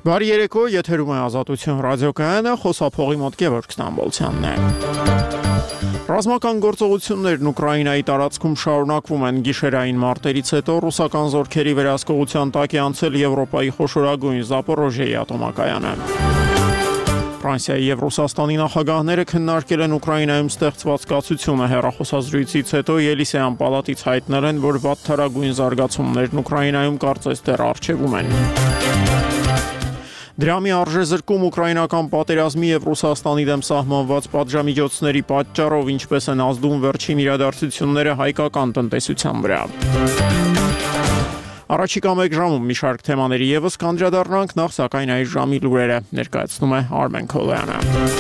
Բարի երեկո, եթերում է Ազատություն ռադիոկայանը, խոսափողի մոտ Գևորգ Ստամբոլցյանն է։ Ռազմական գործողություններն Ուկրաինայի տարածքում շարունակվում են։ Գիշերային մարտերից հետո ռուսական զորքերի վերահսկողության տակ է անցել Եվրոպայի խոշորագույն Զապորոժիեի ատոմակայանը։ Ֆրանսիայի եւ Ռուսաստանի նախագահները քննարկել են Ուկրաինայում ստեղծված կացությունը։ Հեռախոսազրույցից հետո Ելիսեյան պալատից հայտնել են, որ վատթարագույն զարգացումներն Ուկրաինայում կարծես դեռ առջևում են։ Դրամի արժեզրկում ուկրաինական պատերազմի եւ Ռուսաստանի դեմ սահմանված պատժամիջոցների պատճառով, ինչպես են ազդում վերջին իրադարձությունները հայկական տնտեսության վրա։ Առաջիկա մեկ ժամում մի շարք թեմաների եւս կանդրադառնանք, նախ սակայն այս ժամի լուրերը ներկայացնում է Արմեն Քոլյանը։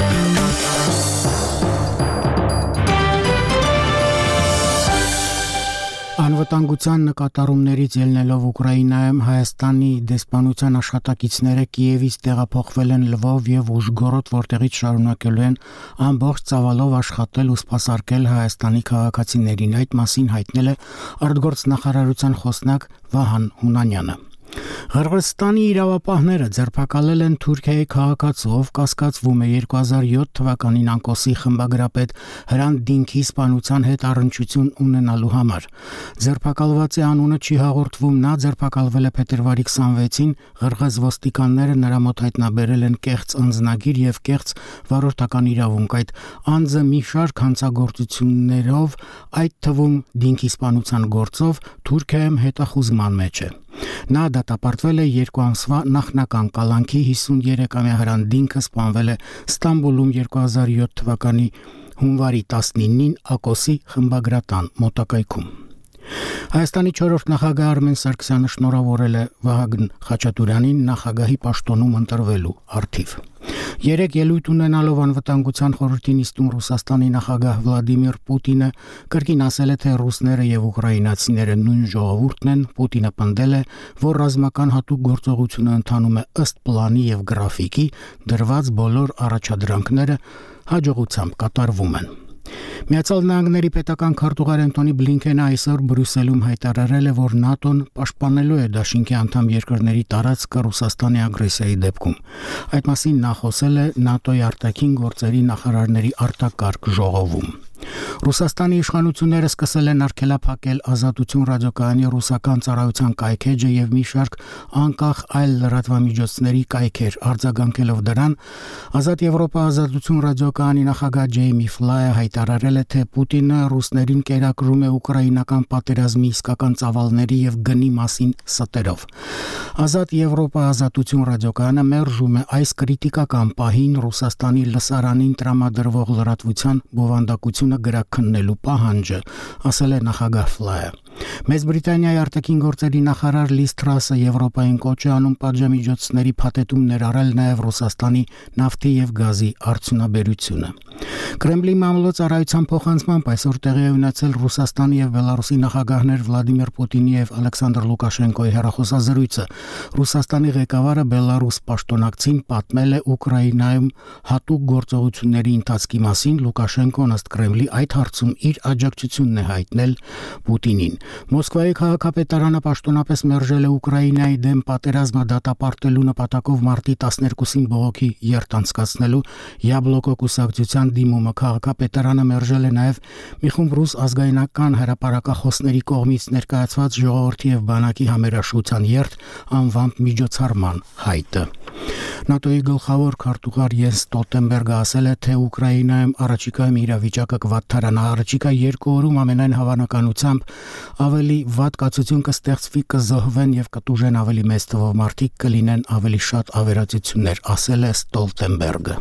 Անվտանգության նկատառումներից ելնելով Ուկրաինայում Հայաստանի դեսպանության աշխատակիցները Կիևից տեղափոխվել են Լվով եւ Ուժգորոդ, որտեղից շարունակելու են ամբողջ ծավալով աշխատել ու սպասարկել Հայաստանի քաղաքացիներին։ Այդ մասին հայտնել է արտգործնախարարության խոսնակ Վահան Հունանյանը։ Ղրղըզստանի իրավապահները ձերբակալել են Թուրքիայի քաղաքացու, ով կասկածվում է 2007 թվականին Անկոսի խմբագրապետ Հրանտ Դինքի սպանության հետ առնչություն ունենալու համար։ Ձերբակալվածի անունը չի հաղորդվում, նա ձերբակալվել է փետրվարի 26-ին, ղրղըզ ոստիկանները նրա մոտ հայտնաբերել են կեղծ ընձնագիր եւ կեղծ վարորդական իրավունք։ Այդ անձը մի շարք հանցագործություններով, այդ թվում Դինքի սպանության գործով, Թուրքիայում հետախուզման մեջ է։ Նա դատապարտվել է 2 ամսվա նախնական կալանքի։ 53-ամյա Հրանտ Դինքը սպանվել է Ստամբուլում 2007 թվականի հունվարի 19-ին Ակոսի խմբագրատան մոտակայքում։ Հայաստանի 4-րդ նախագահ Արմեն Սարգսյանը շնորհավորել է Վահագն Խաչատուրյանին նախագահի պաշտոնում ընտրվելու առթիվ։ Երեք ելույթ ունենալով Անվտանգության խորհրդի նիստում Ռուսաստանի նախագահ Վլադիմիր Պուտինը կրկին ասել է, թե ռուսները եւ ուկրաինացիները նույն ժողովուրդն են։ Պուտինը պնդել է, որ ռազմական հատուկ գործողությունը ընթանում է ըստ պլանի եւ գրաֆիկի, դրված բոլոր առաջադրանքները հաջողությամբ կատարվում են։ Միացյալ Նահանգների պետական քարտուղար Անտոնի Բլինքենը այսօր Բրյուսելում հայտարարել է, որ ՆԱՏՕ-ն պաշտպանելու է Դաշինքի անդամ երկրների տարածքը Ռուսաստանի ագրեսիայի դեպքում։ Այդ մասին նա խոսել է ՆԱՏՕ-ի արտաքին գործերի նախարարների արտակարգ ժողովում։ Ռուսաստանի իշխանությունները սկսել են արգելափակել Ազատություն ռադիոկայանի ռուսական ծառայության կայքեջը եւ մի շարք անկախ այլ լրատվամիջոցների կայքեր։ Արձագանքելով դրան, Ազատ Եվրոպա Ազատություն ռադիոկայանի նախագահ Ջեյմի Ֆլայը հայտարարել է, թե Պուտինը ռուսներին կերակրում է ուկրաինական պատերազմի իսկական ծավալների եւ գնի մասին ստերով։ Ազատ Եվրոպա Ազատություն ռադիոկայանը մերժում է այս կրիտիկական պահին Ռուսաստանի լսարանին տրամադրվող լրատվության բովանդակությունը գրաքննելու պահանջը, ասել է նախագահ Ֆլայը։ Մեծ Բրիտանիայի արտաքին գործերի նախարար Լիզ Թրասը Եվրոպային կոչ է անում պատժամիջոցների փաթեթում ներառել նաև Ռուսաստանի նավթի եւ գազի արդյունաբերությունը։ Կրեմլի մամլոյցարայության փոխանցմամբ այսօր տեղի է ունեցել Ռուսաստանի եւ Բելարուսի նախագահներ Վլադիմիր Պուտինի եւ Ալեքսանդր Լուկաշենկոյի հեռախոսազրույցը։ Ռուսաստանի ղեկավարը Բելարուս պաշտոնակցին պատմել է Ուկրաինայում հատուկ գործողությունների ընթացքի մասին։ Լուկաշենկոն ըստ Կրեմլի այդ հարցում իր աջակցությունն է հայտնել Պուտինին։ Մոսկվայի քաղաքապետարանը պաշտոնապես մերժել է Ուկրաինայի դեմ պատերազմը դատապարտելու նպատակով մարտի 12-ին բողոքի երթ անցկացնելու Յաբլոկո կուսակցության դիմումը։ Քաղաքապետարանը մերժել է նաև մի խումբ ռուս ազգայնական հրապարակախոսների կողմից ներկայացված ժողովրդի եւ բանակի համերաշխության երթ անվամբ միջոցառման հայտը։ ՆԱՏՕ-ի գլխավոր քարտուղար Յենս Ստոլտենբերգը ասել է, թե Ուկրաինայում առաջիկայում իրավիճակը կվատթարանա։ Առաջիկա 2 օրում ամենայն հավանականությամբ ավելի վատ կացություն կստեղծվի, կզոհվեն եւ կտուժեն ավելի մեծ թվով մարդիկ, կլինեն ավելի շատ ավերածություններ, ասել է Ստոլտենբերգը։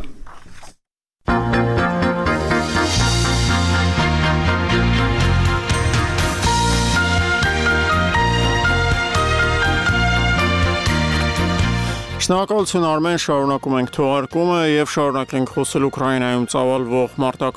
Շնորհակալություն Արմեն, շարունակում ենք թողարկումը եւ շարունակենք խոսել Ուկրաինայում ծավալվող մարտական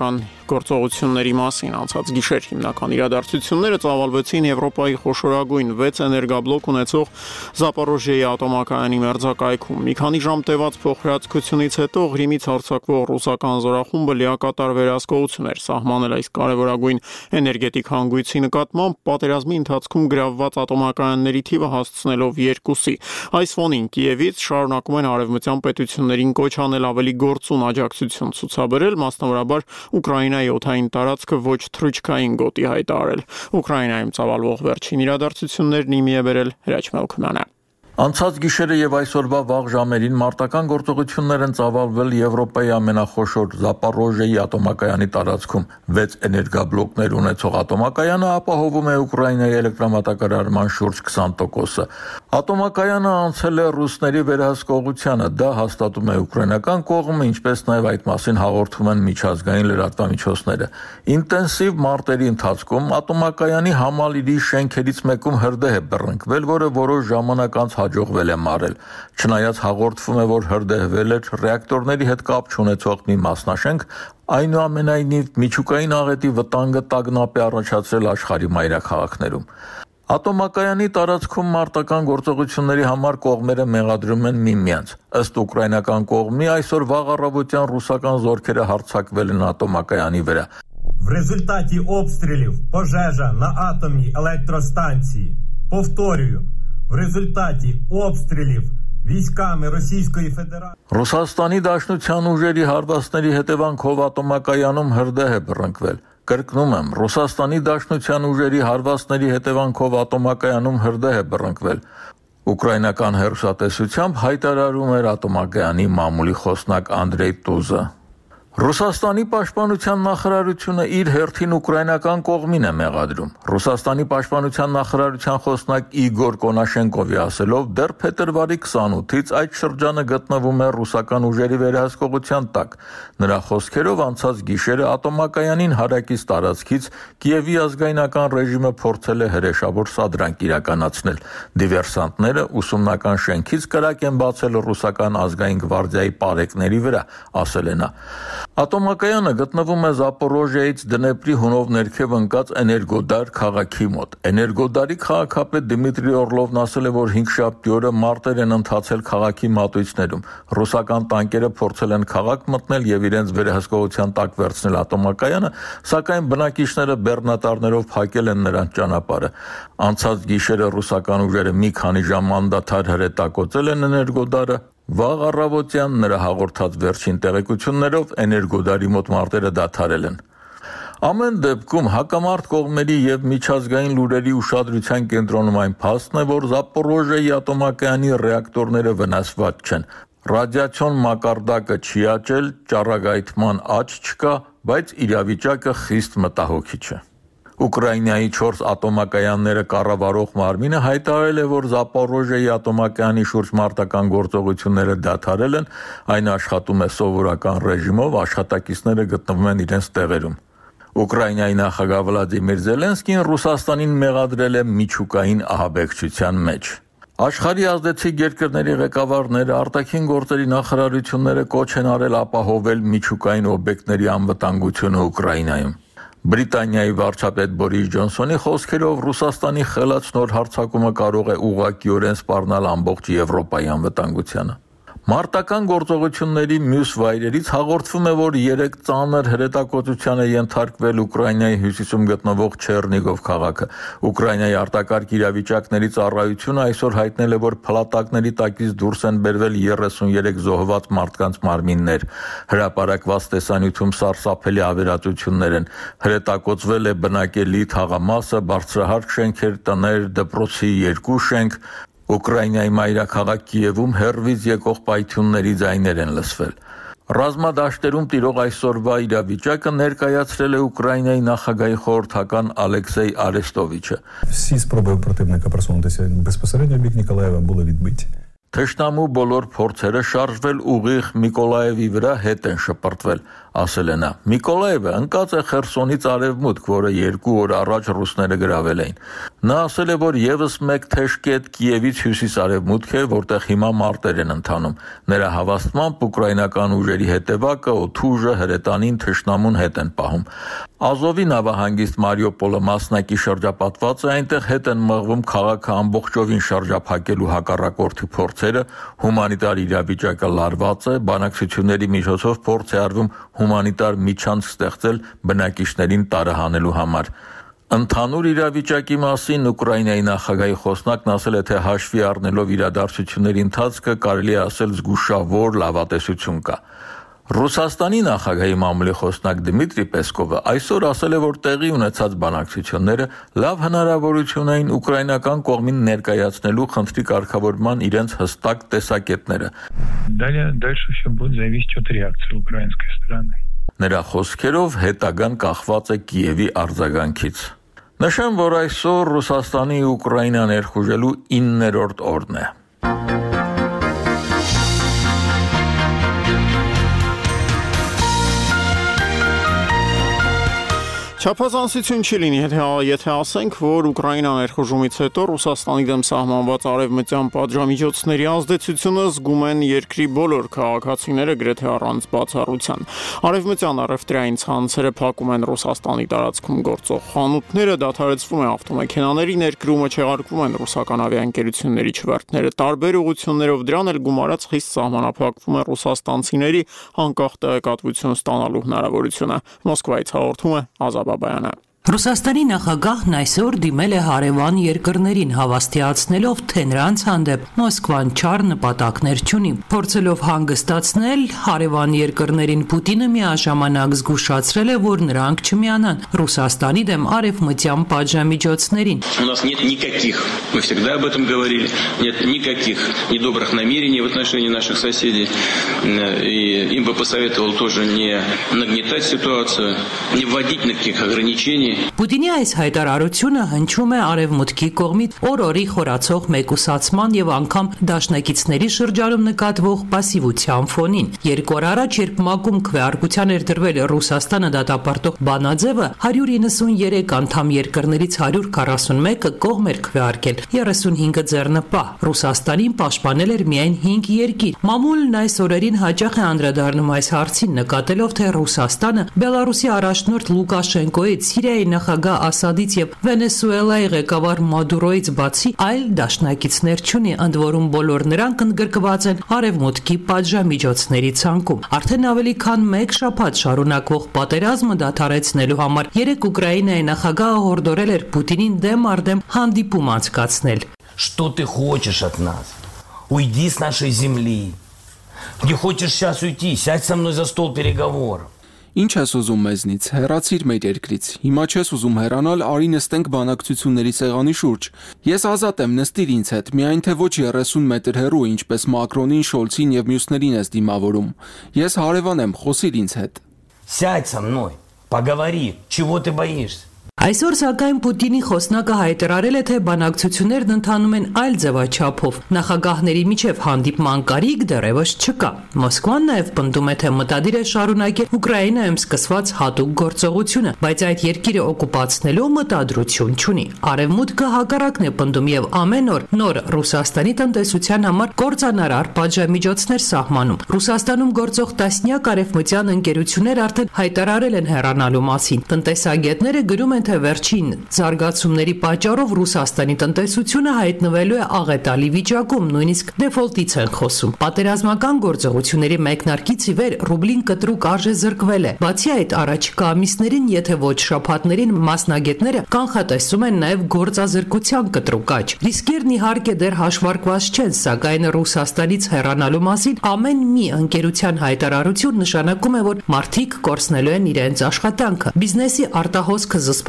գործողությունների մասին։ Անցած գիշեր հիմնական իրադարձությունները ծավալվեցին Եվրոպայի խոշորագույն 6 էներգաբլոկ ունեցող Զապորոժիեի ատոմակայանի մերձակայքում։ Մի քանի ժամ տևած փոխհրաձգությունից հետո Ղրիմից հարձակվող ռուսական զորախումբը լիակատար վերահսկողություն էր սահմանել այս կարևորագույն էներգետիկ հանգույցի նկատմամբ, պատերազմի ընթացքում գրավված ատոմակայանների թիվը հասցնելով 2-ի։ Այս ֆոնին Կիևից շարունակում են արևմտյան պետություններին կոչ անել ավելի գործուն աջակցություն ցուցաբերել, մասնավորաբար Ուկրաինայի օդային տարածքը ոչ թռիչքային գոտի հայտարարել։ Ուկրաինայում ծավալվող վերջին իրադարձություններն իմի է բերել Հրաչ Մելքումյանը։ Անցած գիշերը եւ այսօրվա վաղ ժամերին մարտական գործողություններ են ծավալվել Եվրոպայի ամենախոշոր Զապորոժիեի ատոմակայանի տարածքում։ 6 էներգաբլոկներ ունեցող ատոմակայանը ապահովում է Ուկրաինայի էլեկտրամատակարարման շուրջ 20%-ը։ Ատոմակայանը անցել է ռուսների վերահսկողությանը, դա հաստատում է ուկրաինական կողմը, ինչպես նաեւ այդ մասին հաղորդում են միջազգային լրատվամիջոցները։ Ինտենսիվ մարտերի ընթացքում ատոմակայանի համալիրի շենքերից մեկում հրդեհ է բռնկվել, որը որոշ ժամանակ անց հաջողվել է մարել։ Չնայած հաղորդվում է, որ հրդեհվել էր ռեակտորների հետ կապ չունեցող մի մասնաշենք, այնուամենայնիվ միջուկային աղետի վտանգը տագնապ է առաջացրել աշխարհի մայրաքաղաքներում։ Ատոմակայանի տարածքում մարտական գործողությունների համար կողմերը մեղադրում են միմյանց։ Ըստ ուկրաինական կողմի այսօր վաղ առավոտյան ռուսական зорքերը հարձակվել են ատոմակայանի вրա։ В результате обстрелов пожежа на атомной электростанции. Повторюю, в результате обстрелов військами Російської Федерації Ռուսաստանի Դաշնության ուժերի հարվածների հետևանքով ատոմակայանում հրդեհ է բռնկվել։ Կրկնում եմ, Ռուսաստանի Դաշնության ուժերի հարվածների հետևանքով ատոմակայանում հրդեհ է բռնկվել։ Ուկրաինական հեռուստատեսությամբ հայտարարում էր ատոմակայանի մամուլի խոսնակ Անդրեյ Տուզը։ Ռուսաստանի պաշտպանության նախարարությունը իր հերթին ուկրաինական կողմին է մեղադրում։ Ռուսաստանի պաշտպանության նախարարության խոսնակ Իգոր Կոնաշենկովի ասելով, դեռ փետրվարի 28-ից այդ շրջանը գտնվում է ռուսական ուժերի վերահսկողության տակ։ Նրա խոսքերով անցած գիշերը ատոմակայանին հարակից տարածքից Կիևի ազգայնական ռեժիմը փորձել է հրեշավոր սադրանք իրականացնել։ Դիվերսանտները ուսումնական շենքից կրակ են բացել ռուսական ազգային գվարդիայի պարեկների վրա, ասել է նա։ Ատոմակայանը գտնվում է Զապորոժիեից Դնեպրի հունով ներքև ընկած Էներգոդար քաղաքի մոտ։ Էներգոդարի քաղաքապետ Դմիտրի Օրլովն ասել է, որ 5-շաբթի օրը մարտեր են ընթացել քաղաքի մատույցներում։ Ռուսական տանկերը փորձել են քաղաք մտնել եւ իրենց վերահսկողության տակ վերցնել ատոմակայանը, սակայն բնակիչները բեռնատարներով փակել են նրանց ճանապարհը։ Անցած գիշերը ռուսական ուժերը մի քանի ժամ անդադար հրետակոծել են Էներգոդարը։ Վաղ առավոտյան նրա հաղորդած վերջին տեղեկություններով Էներգոդարի մոտ մարտերը դադարել են։ Ամեն դեպքում հակամարտ կողմերի եւ միջազգային լուրերի ուշադրության կենտրոնում այն փաստն է, որ Զապորոժիեի ատոմակայանի ռեակտորները վնասված չեն։ Ռադիացիոն մակարդակը չի աճել, ճառագայթման աճ չկա, բայց իրավիճակը խիստ մտահոգիչ է։ Ուկրաինայի 4 ատոմակայանները կառավարող մարմինը հայտարարել է, որ Զապորոժիեի ատոմակայանի շուրջ մարտական գործողությունները դադարել են, այն աշխատում է սովորական ռեժիմով, աշխատակիցները գտնվում են իրենց տեղերում։ Ուկրաինայի նախագահ Վլադիմիր Զելենսկին Ռուսաստանին մեղադրել է միջուկային ահաբեկչության մեջ։ Աշխարհի ազդեցիկ երկրների ղեկավարները, արտաքին գործերի նախարարությունները կոչ են արել ապահովել միջուկային օբյեկտների անվտանգությունը Ուկրաինայում։ Բրիտանիայի վարչապետ Բորիս Ջոնսոնի խոսքերով Ռուսաստանի խելաց նոր հարձակումը կարող է ուղղակիորեն սպառնալ ամբողջ Եվրոպայի անվտանգությանը։ Մարտական գործողությունների մյուս վայրերից հաղորդվում է, որ 3 ծանր հրետակոծության է ենթարկվել Ուկրաինայի հյուսիսում գտնվող Չեռնիգով քաղաքը։ Ուկրաինայի արտակարգ իրավիճակների ծառայությունը այսօր հայտնել է, որ փլատակների տակից դուրս են բերվել 33 զոհված մարդկանց մարմիններ։ Հրապարակված տեսանյութում սարսափելի ավերածություններ են։ Հրետակոծվել է բնակելի թաղամասը, բարձրահարկ շենքեր, տներ, դպրոցի 2 շենք։ Ուկրաինայի մայրաքաղաք Կիևում հեռվից եկող պայթյունների ձայներ են լսվել։ Ռազմադաշտերում տիրող այսօրվա իրավիճակը ներկայացրել է Ուկրաինայի նախագահի խորհրդական Ալեքսեյ Արեստովիչը։ Всі спроби противника просунутися безпосередньо в бік Ніколаєва були відбиті. թշնամու բոլոր փորձերը շարժվել ուղիղ Միկոլաևի վրա հետ են շպրտվել, ասել է նա։ Միկոլաևը ընկած է Խերսոնից արևմուտք, որը 2 օր առաջ ռուսները գրավել էին։ Նա ասել է, որ եւս մեկ թեժ կետ Կիևից հյուսիս-արևմուտք է, որտեղ հիմա մարտեր են ընթանում։ Նրա հավաստմամբ ուկրաինական ուժերի հետևակը օթուժը հրետանին թշնամուն հետ են պահում։ Ազովի նավահանգիստ Մարիուպոլը մասնակի շրջապատված է, այնտեղ հետ են մղվում քաղաքը ամբողջովին շրջափակելու հակառակորդի փորձերը, հումանիտար իրավիճակը լարված է, բանակցությունների միջոցով փորձ է արվում հումանիտար միջանցք ստեղծել բնակիչներին տարհանելու համար։ Ընդհանուր իրավիճակի մասին Ուկրաինայի նախագահի խոսնակն ասել է, թե հաշվի առնելով իրադարձությունների ընթացքը կարելի է ասել զգուշավոր լավատեսություն կա։ Ռուսաստանի նախագահի մամուլի խոսնակ Դմիտրի Պեսկովը այսօր ասել է, որ տեղի ունեցած բանակցությունները լավ հնարավորություն էին ուկրաինական կողմին ներկայացնելու խնդրի կարգավորման իրենց հստակ տեսակետները։ Дальше все будет зависеть от реакции украинской стороны. Նրա խոսքերով հետագան կախված է Կիևի արձագանքից։ Նշեմ, որ այսօր Ռուսաստանի Ուկրաինա ներխուժելու 9-րդ օրն է։ Չափազանցություն չի լինի, եթե ասենք, որ Ուկրաինա ներխուժումից հետո Ռուսաստանի դեմ սահմանված արևմտյան պատժամիջոցների ազդեցությունը զգում են երկրի բոլոր քաղաքացիները գրեթե առանց բացառության։ Արևմտյան առևտրային ցանցերը փակում են Ռուսաստանի տարածքում գործող խանութները, դադարեցվում է ավտոմեքենաների ներկրումը, չեղարկվում են ռուսական ավիաընկերությունների չվերթները տարբեր ուղղություններով, դրան էլ գումարած խիստ սահմանափակվում է ռուսաստանցիների անկախ տեղեկատվություն ստանալու հնարավորությունը։ Մոսկվայից հաղորդում է Ազատ Բաբայանը։ Ռուսաստանի նախագահն այսօր դիմել է հարևան երկրներին, հավաստիացնելով, թե նրանց հանդեպ Մոսկվան չար նպատակներ չունի, փորձելով հանգստացնել հարևան երկրներին Պուտինը միաժամանակ զգուշացրել է, որ նրանք չմիանան Ռուսաստանի դեմ արևմտյան պատժամիջոցներին։ У нас нет никаких, мы всегда об этом говорили, нет никаких недобрых намерений в отношении наших соседей. И им бы посоветовал тоже не нагнетать ситуацию, не вводить никаких ограничений. Պուտինի այս հայտարարությունը հնչում է արևմուտքի կողմից օր-օրի խորացող մեկուսացման եւ անգամ դաշնակիցների շրջանում նկատվող пассивության ֆոնին։ 2 օր առաջ, երբ ՄԱԿ-ում քվեարկության էր դրվել Ռուսաստանը դատապարտող բանաձևը, 193 անդամ երկրներից 141-ը կողմ էր քվեարկել, 35-ը ձեռնպահ։ Ռուսաստանին պաշտպանել էր միայն 5 երկիր։ Մամուլն այս օրերին հաճախ է անդրադառնում այս հարցին, նկատելով, թե Ռուսաստանը Բելարուսի առաջնորդ Լուկաշենկոից, Սիրիայի նախագահ Ասադից եւ Վենեսուելայի ղեկավար Մադուրոից բացի այլ դաշնակիցներ չունի, ընդ որում բոլոր նրանք ընդգրկված են արևմուտքի պատժամիջոցների ցանկում։ Արդեն ավելի քան 1 շաբաթ շարունակվող պատերազմը դադարեցնելու համար 3 Ուկրաինայի նախագահը հորդորել էր Պուտինին դեմ առ դեմ հանդիպում անցկացնել։ Что ты хочешь от нас? Уйди с нашей земли. Не хочешь сейчас уйти? Сядь со мной за стол переговоров. Ինչ ես ուզում մեզնից, հեռացիր մեր երկրից, հիմա չես ուզում հեռանալ, արի նստենք բանակցությունների սեղանի շուրջ, ես ազատ եմ, նստիր ինձ հետ, միայն թե ոչ 30 մետր հեռու, ինչպես Մակրոնին, Շոլցին եւ մյուսներին ես դիմավորում, ես հարևան եմ, խոսիր ինձ հետ։ Сядь со мной, поговори, чего ты боишься? Այսօր սակայն Պուտինի խոսնակը հայտարարել է, թե բանակցություններն ընթանում են այլ ձևաչափով։ Նախագահների միջև հանդիպման կարիք դեռևս չկա։ Մոսկվան նաև պնդում է, թե մտադիր է շարունակել Ուկրաինայում սկսված հատուկ գործողությունը, բայց այդ երկիրը օկուպացնելու մտադրություն չունի։ Արևմուտքը հակառակն է պնդում եւ ամեն օր նոր Ռուսաստանի տնտեսության համար կործանարար պատժամիջոցներ սահմանում։ Ռուսաստանում գործող տասնյակ արևմտյան ընկերություններ արդեն հայտարարել են հեռանալու մասին։ Տնտեսագետները գրում են, թե վերջին զարգացումների պատճառով Ռուսաստանի տնտեսությունը հայտնվելու է աղետալի վիճակում, նույնիսկ դեֆոլտից են խոսում։ Պատերազմական գործողությունների մեկնարկից ի վեր ռուբլին կտրուկ արժե զրկվել է։ Բացի այդ, առաջիկա ամիսներին, եթե ոչ շաբաթներին, մասնագետները կանխատեսում են նաև գործազրկության կտրուկ աճ։ Ռիսկերն իհարկե դեռ հաշվարկված չեն, սակայն Ռուսաստանից հեռանալու մասին ամեն մի ընկերության հայտարարություն նշանակում է, որ մարդիկ կորցնելու են իրենց աշխատանքը։ Բիզնեսի արտահոսքը զսպել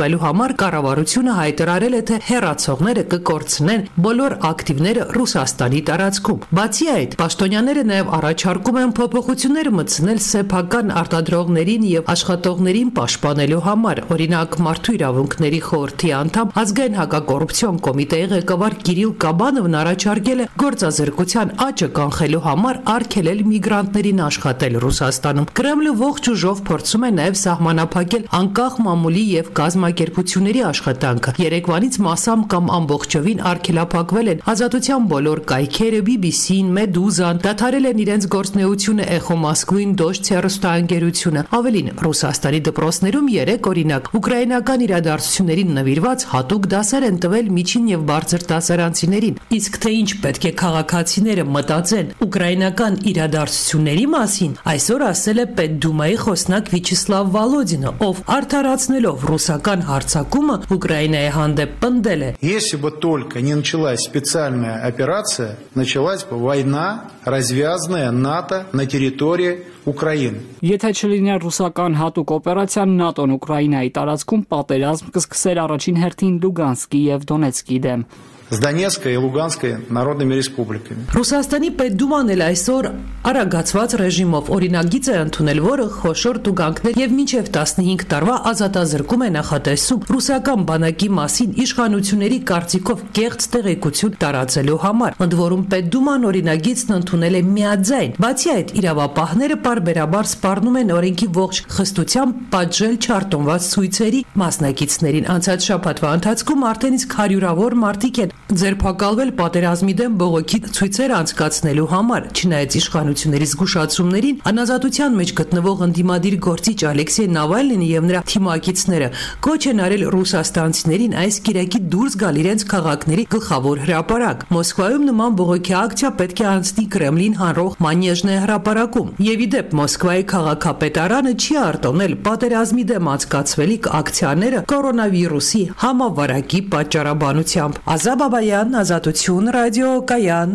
պաշտպանելու համար կառավարությունը հայտարարել է, թե հեռացողները կկորցնեն բոլոր ակտիվները Ռուսաստանի տարածքում։ Բացի այդ, պաշտոնյաները նաև առաջարկում են փոփոխություններ մտցնել սեփական արտադրողներին եւ աշխատողներին պաշտպանելու համար։ Օրինակ, Մարդու իրավունքների խորհրդի անդամ ազգային հակակոռուպցիոն կոմիտեի ղեկավար Կիրիլ Կաբանովն առաջարկել է գործազրկության աճը կանխելու համար արգելել միգրանտներին աշխատել Ռուսաստանում։ Կրեմլը ողջ ուժով փորձում է նաև սահմանափակել անկախ մամուլի եւ կազմակերպությունների աշխատանքը։ Երեկվանից մասամբ կամ ամբողջովին արգելափակվել են Ազատության բոլոր կայքերը, BBC-ն, Մեդուզան, դադարել են իրենց գործունեությունը Էխո Մոսկվին, Դոժց հեռուստաընկերությունը։ Ավելին, Ռուսաստանի դպրոցներում 3 օրինակ ուկրաինական իրադարձություններին նվիրված հատուկ դասեր են տվել միջին եւ բարձր դասարանցիներին։ Իսկ թե ինչ պետք է քաղաքացիները մտածեն ուկրաինական իրադարձությունների մասին, այսօր ասել է Պետդումայի խոսնակ Վիչեսլավ Վալոդինը, ով արդարացնելով ռուսական հարձակումը Ուկրաինայի հանդեպ պնդել է. Если бы только не началась специальная операция, началась бы война, развязанная НАТО на территории Ուկրաինա։ Եթե չլիներ ռուսական հատուկ օպերացիան, ՆԱՏՕ-ն Ուկրաինայի տարածքում պատերազմ կսկսեր առաջին հերթին Լուգանսկի եւ Դոնեցկի դեմ։ С Донецкой и Луганской народными республиками. Ռուսաստանի Պետդուման էլ այսօր արագացված ռեժիմով օրինագիծ է ընդունել, որը խոշոր տուգանքներ եւ մինչեւ 15 տարվա ազատազրկում է նախատեսում ռուսական բանակի մասին իշխանությունների կարծիքով կեղծ տեղեկություն տարածելու համար։ Ընդ որում Պետդուման օրինագիծն ընդունել է միաձայն։ Բացի այդ, իրավապահները պարբերաբար սպառնում են օրենքի ողջ խստությամբ պատժել չարտոնված ցույցերի մասնակիցներին։ Անցած շաբաթվա ընթացքում արդեն իսկ հարյուրավոր մարդիկ են ձերբակալվել պատերազմի դեմ բողոքի ցույցեր անցկացնելու համար։ Չնայած իշխանությունների զգուշացումներին, անազատության մեջ գտնվող ընդդիմադիր գործիչ Ալեքսեյ Նավալնին եւ նրա թիմակիցները կոչ են արել ռուսաստանցիներին այս կիրակի դուրս գալ իրենց քաղաքների գլխավոր հրապարակ։ Մոսկվայում նման բողոքի ակցիա պետք է անցնի Կրեմլին հանրող Մանեժնե հրապարակում։ Եվ ի դեպ Մոսկվայի քաղաքապետարանը չի արտոնել պատերազմի դեմ անցկացվելիք ակցիաները կորոնավիրուսի համավարակի պատճառաբանությամբ։ Բաբայան, Ազատություն, ռադիո Կայան։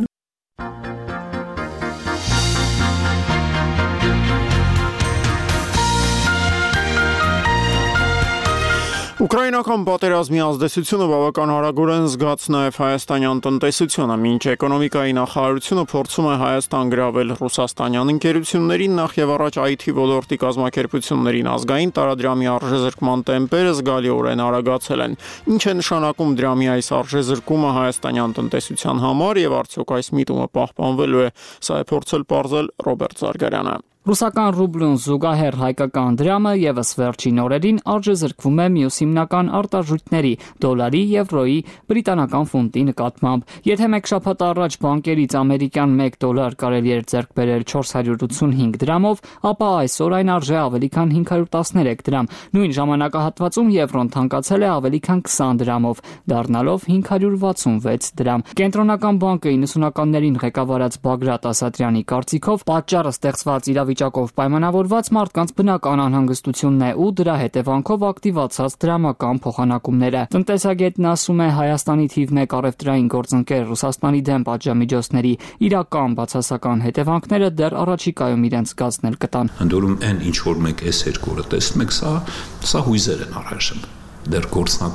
Ուկրաինական պատերազմի ազդեցությունը բավական արագորեն զգաց նաև հայաստանյան տնտեսությունը, մինչ էկոնոմիկայի նախարարությունը փորձում է Հայաստան գրավել ռուսաստանյան ընկերություններին, նախ եւ առաջ IT ոլորտի կազմակերպություններին ազգային տարադրամի արժեզրկման տեմպերը զգալիորեն արագացել են։ Ինչ է նշանակում դրամի այս արժեզրկումը հայաստանյան տնտեսության համար եւ արդյոք այս միտումը պահպանվելու է, սա է փորձել պարզել Ռոբերտ Զարգարյանը։ Ռուսական ռուբլուն զուգահեռ հայկական դրամը եւս վերջին օրերին արժեզրկվում է մյուս հիմնական արտարժույթների՝ դոլարի, եվրոյի, բրիտանական ֆունտի նկատմամբ։ Եթե մեկ շաբաթ առաջ բանկերից ամերիկյան 1 դոլար կարելի էր ձեռք բերել 485 դրամով, ապա այսօր այն արժե ավելի քան 513 դրամ։ Նույն ժամանակահատվածում եվրոն թանկացել է ավելի քան 20 դրամով, դառնալով 566 դրամ։ Կենտրոնական բանկը 90-ականներին ղեկավարած Բագրատ Ասատրյանի կարծիքով պատճառը ստեղծված իրավիճակով պայմանավորված մարդկանց բնական անհանգստությունն է ու դրա հետևանքով ակտիվացած դրամական փոխանակումները։ Տնտեսագետն ասում է Հայաստանի թիվ 1 առևտրային գործընկեր Ռուսաստանի դեմ պատժամիջոցների իրական բացասական հետևանքները դեռ առաջիկայում իրենց զգացնել կտան։ Ընդորում այն ինչ որ մենք այս երկու օրը տեսնում ենք, սա հույզեր են առայժմ։ Դեռ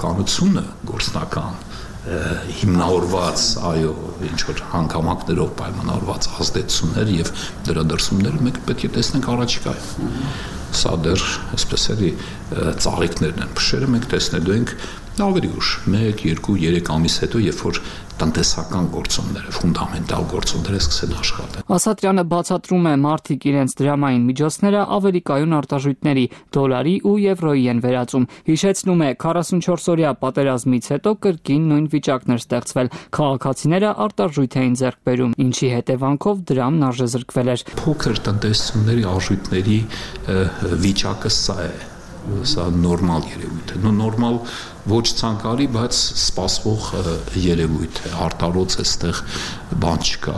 գործնական հիմնավորված, այո, ինչ որ հանգամանքներով պայմանավորված ազդեցություններ եւ դրա դրսումները մենք պետք է տեսնենք առաջիկայում։ Սա դեռ, այսպես էլի, ծաղիկներն են փշերը, մենք տեսնելու ենք ավելի ուշ, 1, 2, 3 ամիս հետո, երբ որ տնտեսական գործոնները, ֆունդամենտալ գործոնները սկսեն աշխատել։ Ասատրյանը բացատրում է, մարդիկ իրենց դրամային միջոցները ավելի կայուն արտարժույթների, դոլարի ու եվրոյի են վերածում։ Հիշեցնում է, 44-օրյա պատերազմից հետո կրկին նույն վիճակն էր ստեղծվել։ Քաղաքացիները արտարժույթ էին ձեռք բերում, ինչի հետևանքով դրամն արժեզրկվել էր։ Փոքր տնտեսությունների արժույթների վիճակը սա է։ Սա նորմալ երևույթ է, նորմալ ոչ ցանկալի, բայց սպասվող երևույթ է, արտարոց էստեղ բան չկա։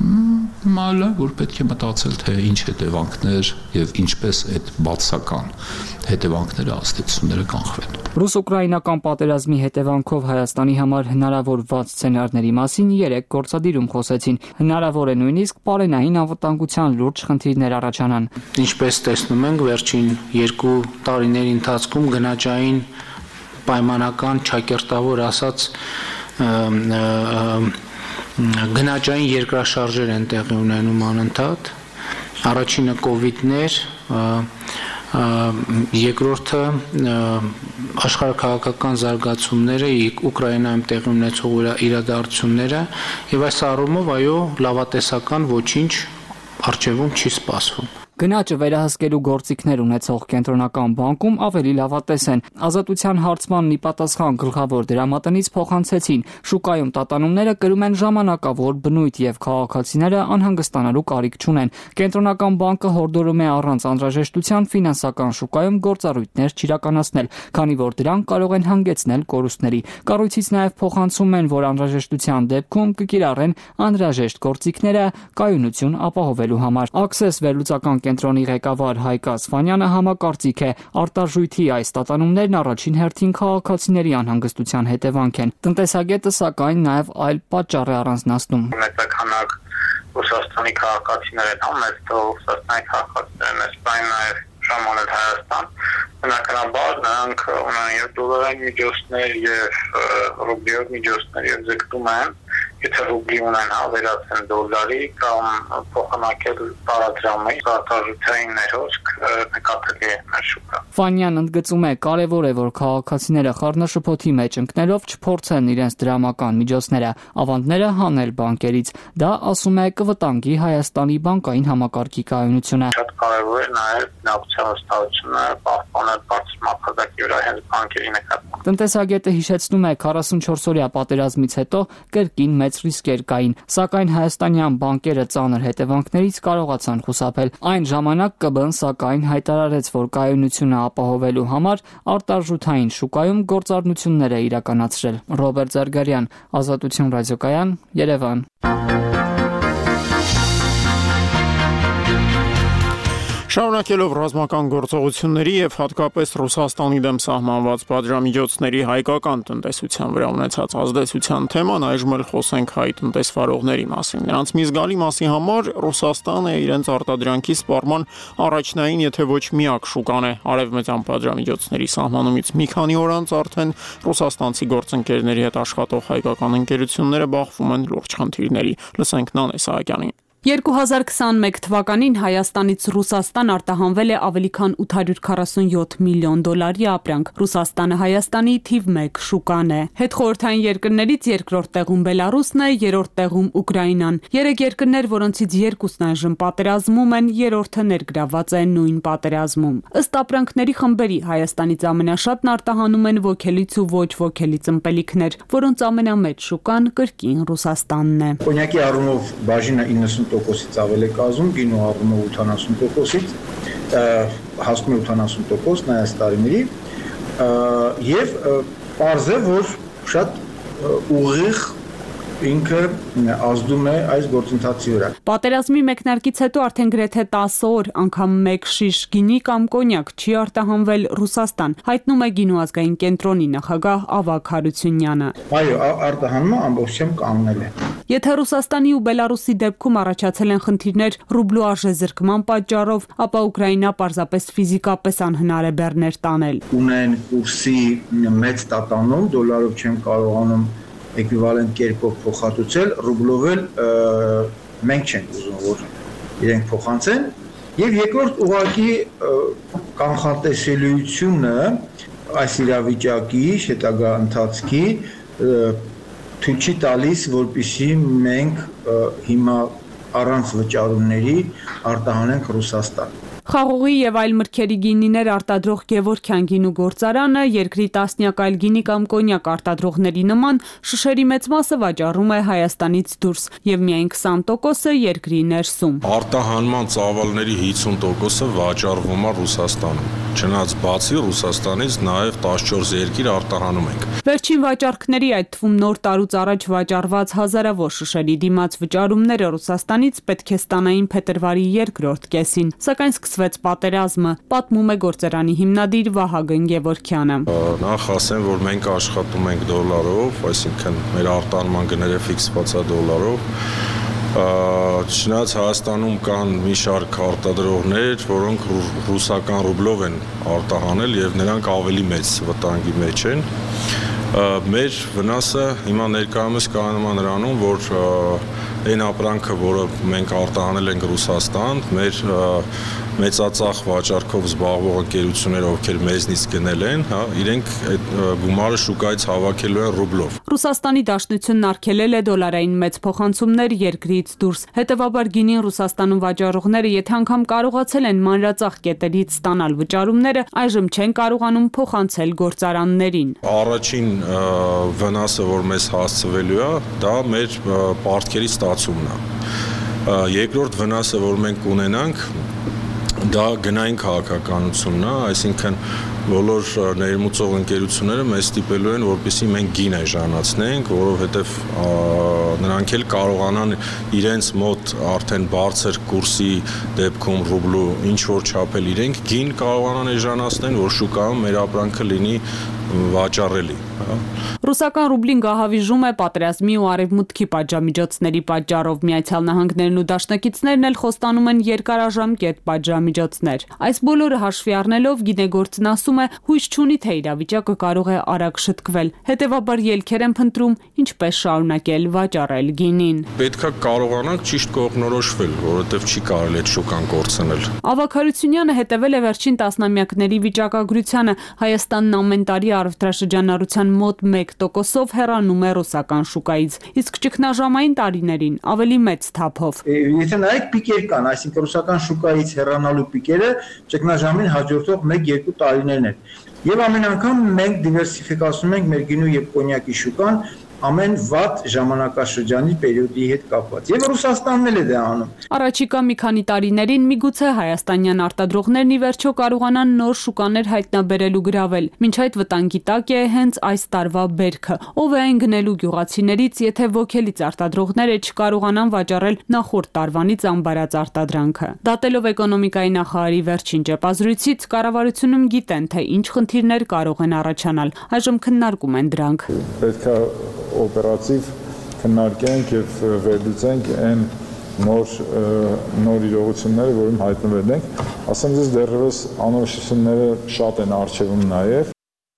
Մալը, որ պետք է մտածել, թե ինչ հետևանքներ եւ ինչպես այդ բացական հետևանքները, ազդեցությունները կանխվեն։ Ռուս-ուկրաինական պատերազմի հետևանքով Հայաստանի համար հնարավոր վատ սցենարների մասին 3 գործադիրում խոսեցին։ Հնարավոր է նույնիսկ պարենային անվտանգության լուրջ խնդիրներ առաջանան։ Ինչպես տեսնում ենք, վերջին 2 տարիների ընթացքում գնաճային պայմանական չակերտավոր ասած գնաճային երկրաշարժեր են տեղի ունենում անընդհատ։ Առաջինը կովիդներ, երկրորդը աշխարհաքաղաքական զարգացումները, Ուկրաինայում տեղի ունեցող իրադարձությունները, եւ այս առումով այո, լավատեսական ոչինչ առջևում չի սպասվում։ Գնաճը վերահսկելու գործիքներ ունեցող կենտրոնական բանկում ավելի լավատես են։ Ազատության հարցմանն ի պատասխան գլխավոր դրամատնից փոխանցեցին։ Շուկայում տատանումները կրում են ժամանակավոր բնույթ եւ քաղաքացիները անհանգստանալու կարիք չունեն։ Կենտրոնական բանկը հորդորում է առանց անհրաժեշտության ֆինանսական շուկայում գործառույթներ չիրականացնել, քանի որ դրանք կարող են հանգեցնել կորուստների։ Կառույցից նաեւ փոխանցում են, որ անհրաժեշտության դեպքում կկիրառեն անհրաժեշտ գործիքները կայունություն ապահովելու համար։ Access վերլուծական կենտրոնի ղեկավար Հայկ Ասֆանյանը համակարծիք է, արտարժույթի այս տատանումներն առաջին հերթին քաղաքացիների անհանգստության հետևանք են։ Տնտեսագետը սակայն նաև այլ պատճառ է առանձնացնում։ Մեծականակ Ռուսաստանի քաղաքացիներ են, մեծ թվով Ռուսաստանի քաղաքացիներ են, սպայն նաև ժամանել Հայաստան։ Բնականաբար նրանք ունեն եւ դոլարային միջոցներ եւ ռուբլիով միջոցներ եւ ձգտում են, եթե ռուբլի ունեն վերածեն դոլարի կամ փոխանակել տարադրամի արտարժութային ներոսք նկատելի է մեր շուկա։ Ֆանյան ընդգծում է, կարևոր է, որ քաղաքացիները խառնաշփոթի մեջ ընկնելով չփորձեն իրենց դրամական միջոցները, ավանդները հանել բանկերից։ Դա, ասում է, կվտանգի Հայաստանի բանկային համակարգի կայունությունը։ Շատ կարևոր է նաև բնակության վստահությունը պահպանել բարձր մակարդակի վրա հենց բանկերի նկատմամբ։ Տնտեսագետը հիշեցնում է 44-օրյա պատերազմից հետո կրկին մեծ ռիսկեր կային, սակայն հայաստանյան բանկերը ծանր հետևանքներից կարողացան խուսափել։ Այն ժամանակ ԿԲ-ն սակայն հայտարարեց, որ կայունությունը ապահովելու համար արտարժութային շուկայում գործառնություններ է իրականացրել։ Ռոբերտ Զարգարյան, Ազատություն ռադիոկայան, Երևան։ Շարունակելով ռազմական գործողությունների եւ հատկապես Ռուսաստանի դեմ սահմանված պատժամիջոցների հայկական տնտեսության վրա ունեցած ազդեցության թեման այժմ էլ խոսենք հայ տնտեսվարողների մասին։ Նրանց մի զգալի մասի համար Ռուսաստանը իրենց արտադրանքի սպառման առաջնային, եթե ոչ միակ շուկան է։ Արևմտյան պատժամիջոցների սահմանումից մի քանի օր անց արդեն ռուսաստանցի գործընկերների հետ աշխատող հայկական ընկերությունները բախվում են լուրջ խնդիրների։ Լսենք Նանե Սահակյանին։ 2021 թվականին Հայաստանից Ռուսաստան արտահանվել է ավելի քան 847 միլիոն դոլարի ապրանք։ Ռուսաստանը Հայաստանի թիվ 1 շուկան է։ Հետխորհրդային երկրներից երկրորդ տեղում Բելարուսն է, երրորդ տեղում Ուկրաինան։ 3 երկրներ, որոնցից երկուսն այժմ պատերազմում են, երրորդը ներգրաված է նույն պատերազմում։ Ըստ ապրանքների խմբերի Հայաստանից ամենաշատն արտահանում են ոգելից ու ոչ ոգելից ըմպելիքներ, որոնց ամենամեծ շուկան կրկին Ռուսաստանն է։ Կոնյակի առումով բաժինը 90%-ից ավել է կազմում, գինու առումով 80%-ից, հասնում է 80% նայած տարիների, եւ պարզ է, որ շատ ուղիղ ինքը ազդում է այս գործընթացի վրա։ Պատերազմի մեկնարկից հետո արդեն գրեթե 10 օր անգամ մեկ շիշ գինի կամ կոնյակ չի արտահանվել Ռուսաստան, հայտնում է Գինու ազգային կենտրոնի նախագահ Ավագ Հարությունյանը։ Այո, արտահանումը ամբողջությամբ կանգնել է։ Եթե Ռուսաստանի ու Բելարուսի դեպքում առաջացել են խնդիրներ ռուբլու արժեզրկման պատճառով, ապա Ուկրաինա պարզապես ֆիզիկապես անհնար է բեռներ տանել։ Ունեն կուրսի մեծ տատանում, դոլարով չեն կարողանում էկվիվալենտ կերպով փոխհատուցել, ռուբլով էլ մենք չենք ուզում, որ իրենք փոխանցեն, եւ երկրորդ ուղղակի կանխատեսելիությունը այս իրավիճակի հետագա ընթացքի թույլ չի տալիս, որպեսզի մենք հիմա առանց վճարումների արտահանենք Ռուսաստան։ Խաղողի եւ այլ մրգերի գինիներ արտադրող Գևորգյան գինու գործարանը երկրի տասնյակ այլ գինի կամ կոնյակ արտադրողների նման շշերի մեծ մասը վաճառում է Հայաստանից դուրս եւ միայն 20%-ը երկրի ներսում։ Արտահանման ծավալների 50%-ը վաճառվում է Ռուսաստանում։ Չնայած բացի Ռուսաստանից նաեւ 14 երկիր արտահանում ենք։ Վերջին վաճառքների, այդ թվում նոր տարուց առաջ վաճառված հազարավոր շշերի դիմաց վճարումները Ռուսաստանից պետք է ստանային փետրվարի երկրորդ կեսին, սակայն սկսվեց պատերազմը, պատմում է գործարանի հիմնադիր Վահագն Գևորգյանը։ Նախ ասեմ, որ մենք աշխատում ենք դոլարով, այսինքն մեր արտահանման գները ֆիքսված է դոլարով, Չնայած Հայաստանում կան մի շարք արտադրողներ, որոնք ռուսական ռուբլով են արտահանել եւ նրանք ավելի մեծ վտանգի մեջ են։ Մեր վնասը հիմա ներկայումս կայանում է նրանում, որ այն ապրանքը, որը մենք արտահանել ենք Ռուսաստան, մեր մեծածախ վաճառքով զբաղվող ընկերությունները, ովքեր մեզնից գնել են, իրենք այդ գումարը շուկայից հավաքելու են ռուբլով։ Ռուսաստանի Դաշնությունն արգելել է դոլարային մեծ փոխանցումներ երկրից դուրս։ Հետևաբար գինին Ռուսաստանում վաճառողները, եթե անգամ կարողացել են մանրածախ կետերից ստանալ վճարումները, այժմ չեն կարողանում փոխանցել գործարաններին։ Առաջին վնասը, որ մեզ հասցվելու է, դա մեր պարտքերի ստացումն է։ Երկրորդ վնասը, որ մենք ունենանք, դա գնային քաղաքականությունն է, այսինքն բոլոր ներմուծող ընկերությունները մեզ ստիպելու են, որպեսզի մենք գին էժանացնենք, որովհետև նրանք էլ կարողանան իրենց մոտ արդեն բարձր կուրսի դեպքում ռուբլու ինչ որ չափել իրենք գին կարողանան էժանացնեն, որ շուկայում մեր ապրանքը լինի վաճառելի։ Ռուսական ռուբլին գահավիժում է պատերազմի ու արևմուտքի պատժամիջոցների պատճառով։ Միացյալ Նահանգներն ու դաշնակիցներն էլ խոստանում են երկարաժամկետ պատժամիջոցներ։ Այս բոլորը հաշվի առնելով գինեգործն ասում է, հույս չունի, թե իրավիճակը կարող է արագ շտկվել։ Հետևաբար ելքեր են փնտրում ինչպես շարունակել վաճառել գինին։ Պետք է կարողանանք ճիշտ կողմնորոշվել, որովհետև չի կարելի այդ շուկան կորցնել։ Ավագ Հարությունյանը հետևել է վերջին տասնամյակների վիճակագրությանը։ Հայաստանն ամեն տարի առևտրաշրջանառության մոտ 1%-ով հեռանում է ռուսական շուկայից, իսկ ճգնաժամային տարիներին ավելի մեծ թափով։ Եթե նայեք պիկեր կան, այսինքն ռուսական շուկայից հեռանալու պիկերը ճգնաժամին հաջորդող 1-2 տարիներն են։ Եվ ամեն անգամ մենք դիվերսիֆիկացնում ենք մեր գինու եւ կոնյակի շուկան ամեն վատ ժամանակաշրջանի պերիոդի հետ կապված։ Եվ Ռուսաստանն էլ է դա անում։ Առաջիկա մի քանի տարիներին միգուցե հայաստանյան արտադրողներն ի վերջո կարողանան նոր շուկաներ հայտնաբերել ու գրավել։ Մինչ այդ վտանգի տակ է հենց այս տարվա բերքը։ Ով է այն գնելու գյուղացիներից, եթե ոգելից արտադրողները չկարողանան վաճառել նախորդ տարվանից ամբարած արտադրանքը։ Դատելով էկոնոմիկայի նախարարի վերջին ճեպազրույցից, կառավարությունում գիտեն, թե ինչ խնդիրներ կարող են առաջանալ։ Այժմ քննարկում են դրանք։ Պետք է օպերատիվ քննարկենք եւ վերլուծենք այն նոր իրողությունները, որում հայտնվել ենք, ասեմ ձեզ դեռևս անորոշությունները շատ են առջևում նաեւ։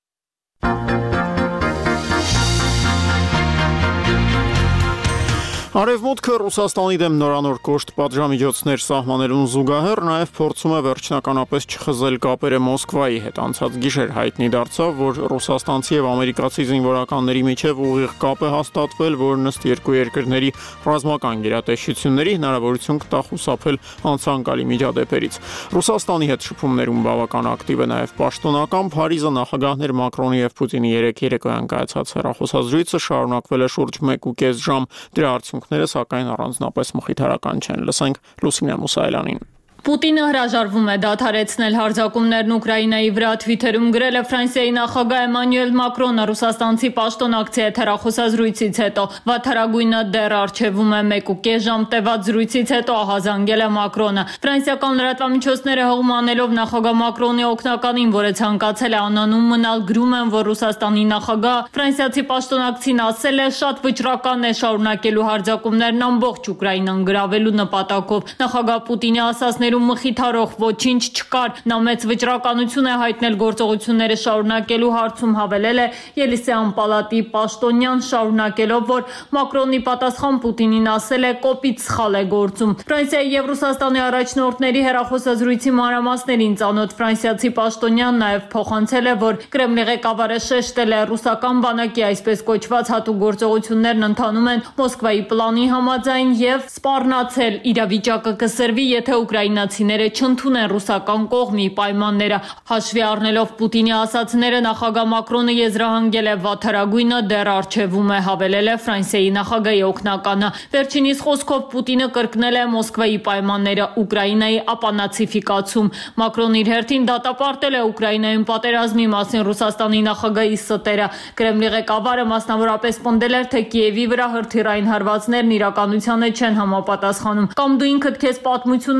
Արևմուտքը Ռուսաստանի դեմ նորանոր կոշտ պատժամիջոցներ սահմանելուն զուգահեռ նաև փորձում է վերջնականապես չխզել կապերը Մոսկվայի հետ։ Անցած գիշեր հայտնի դարձավ, որ ռուսաստանցի եւ ամերիկացի զինվորականների միջև ուղիղ կապ է հաստատվել, որն ըստ երկու երկրների ռազմական գերատեսչությունների հնարավորություն կտա խուսափել անցանկալի միջադեպերից։ Ռուսաստանի հետ շփումներում բավական ակտիվ է նաև պաշտոնական Փարիզը նախագահներ Մակրոնի եւ Պուտինի երեկոյան կայացած հեռախոսազրույցը շարունակվել է շուրջ 1.5 ժամ։ Դրա արդյունքները սակայն առանձնապես մխիթարական չեն։ Լսենք Լուսինե Մուսայելյանին։ Պուտինը հրաժարվում է դադարեցնել հարձակումներն Ուկրաինայի վրա, Թվիթերում գրել է Ֆրանսիայի նախագահ Էմանուել Մակրոնը ռուսաստանցի պաշտոնակցի հետ հեռախոսազրույցից հետո։ Վատթարագույնը դեռ առջևում է 1.5 ժամ տևած զրույցից հետո ահազանգել է Մակրոնը։ Ֆրանսիական լրատվամիջոցները հողում անելով նախագահ Մակրոնի օգնականին, որը ցանկացել է անանուն մնալ, գրում են, որ Ռուսաստանի նախագահ ֆրանսիացի պաշտոնակցին ասել է, շատ վճռական է շարունակելու հարձակումներն ամբողջ Ուկրաինան գրավելու նպատակով։ Նախագահ Պուտինի ասածներում մխիթարող ոչինչ չկար։ Նա մեծ վճռականություն է հայտնել գործողությունները շարունակելու հարցում, հավելել է Ելիսեյան պալատի պաշտոնյան, շարունակելով, որ Մակրոնի պատասխան Պուտինին ասել է կոպիտ սխալ է գործում։ Ֆրանսիայի եւ Ռուսաստանի առաջնորդների հեռախոսազրույցի մանրամասներին ծանոթ ֆրանսիացի պաշտոնյան նաև փոխանցել է, որ Կրեմլի ղեկավարը շեշտել է ռուսական բանակի այսպես կոչված հատուկ գործողություններն ընթանում են Մոսկվայի պլանի համաձայն եւ սպառնացել իրավիճակը կսրվի, եթե ուկրաինացիները չընդունեն ռուսական կողմի պայմանները։ Հաշվի առնելով Պուտինի ասացները, նախագահ Մակրոնը եզրահանգել է վատթարագույնը դեռ առջևում է, հավելել է Ֆրանսիայի նախագահի օգնականը։ Վերջինիս խոսքով Պուտինը կրկնել է Մոսկվայի պայմանները, Ուկրաինայի ապանացիֆիկացում։ Մակրոնը իր հերթին դատապարտել է Ուկրաինայում պատերազմի մասին Ռուսաստանի նախագահի ստերը։ Կրեմլի ղեկավարը մասնավորապես պնդել էր, թե Կիևի վրա հրթիռային հարվածներն իրականությանը չեն համապատասխանում։ Կամ դու ինքդ քեզ պատմություններ ես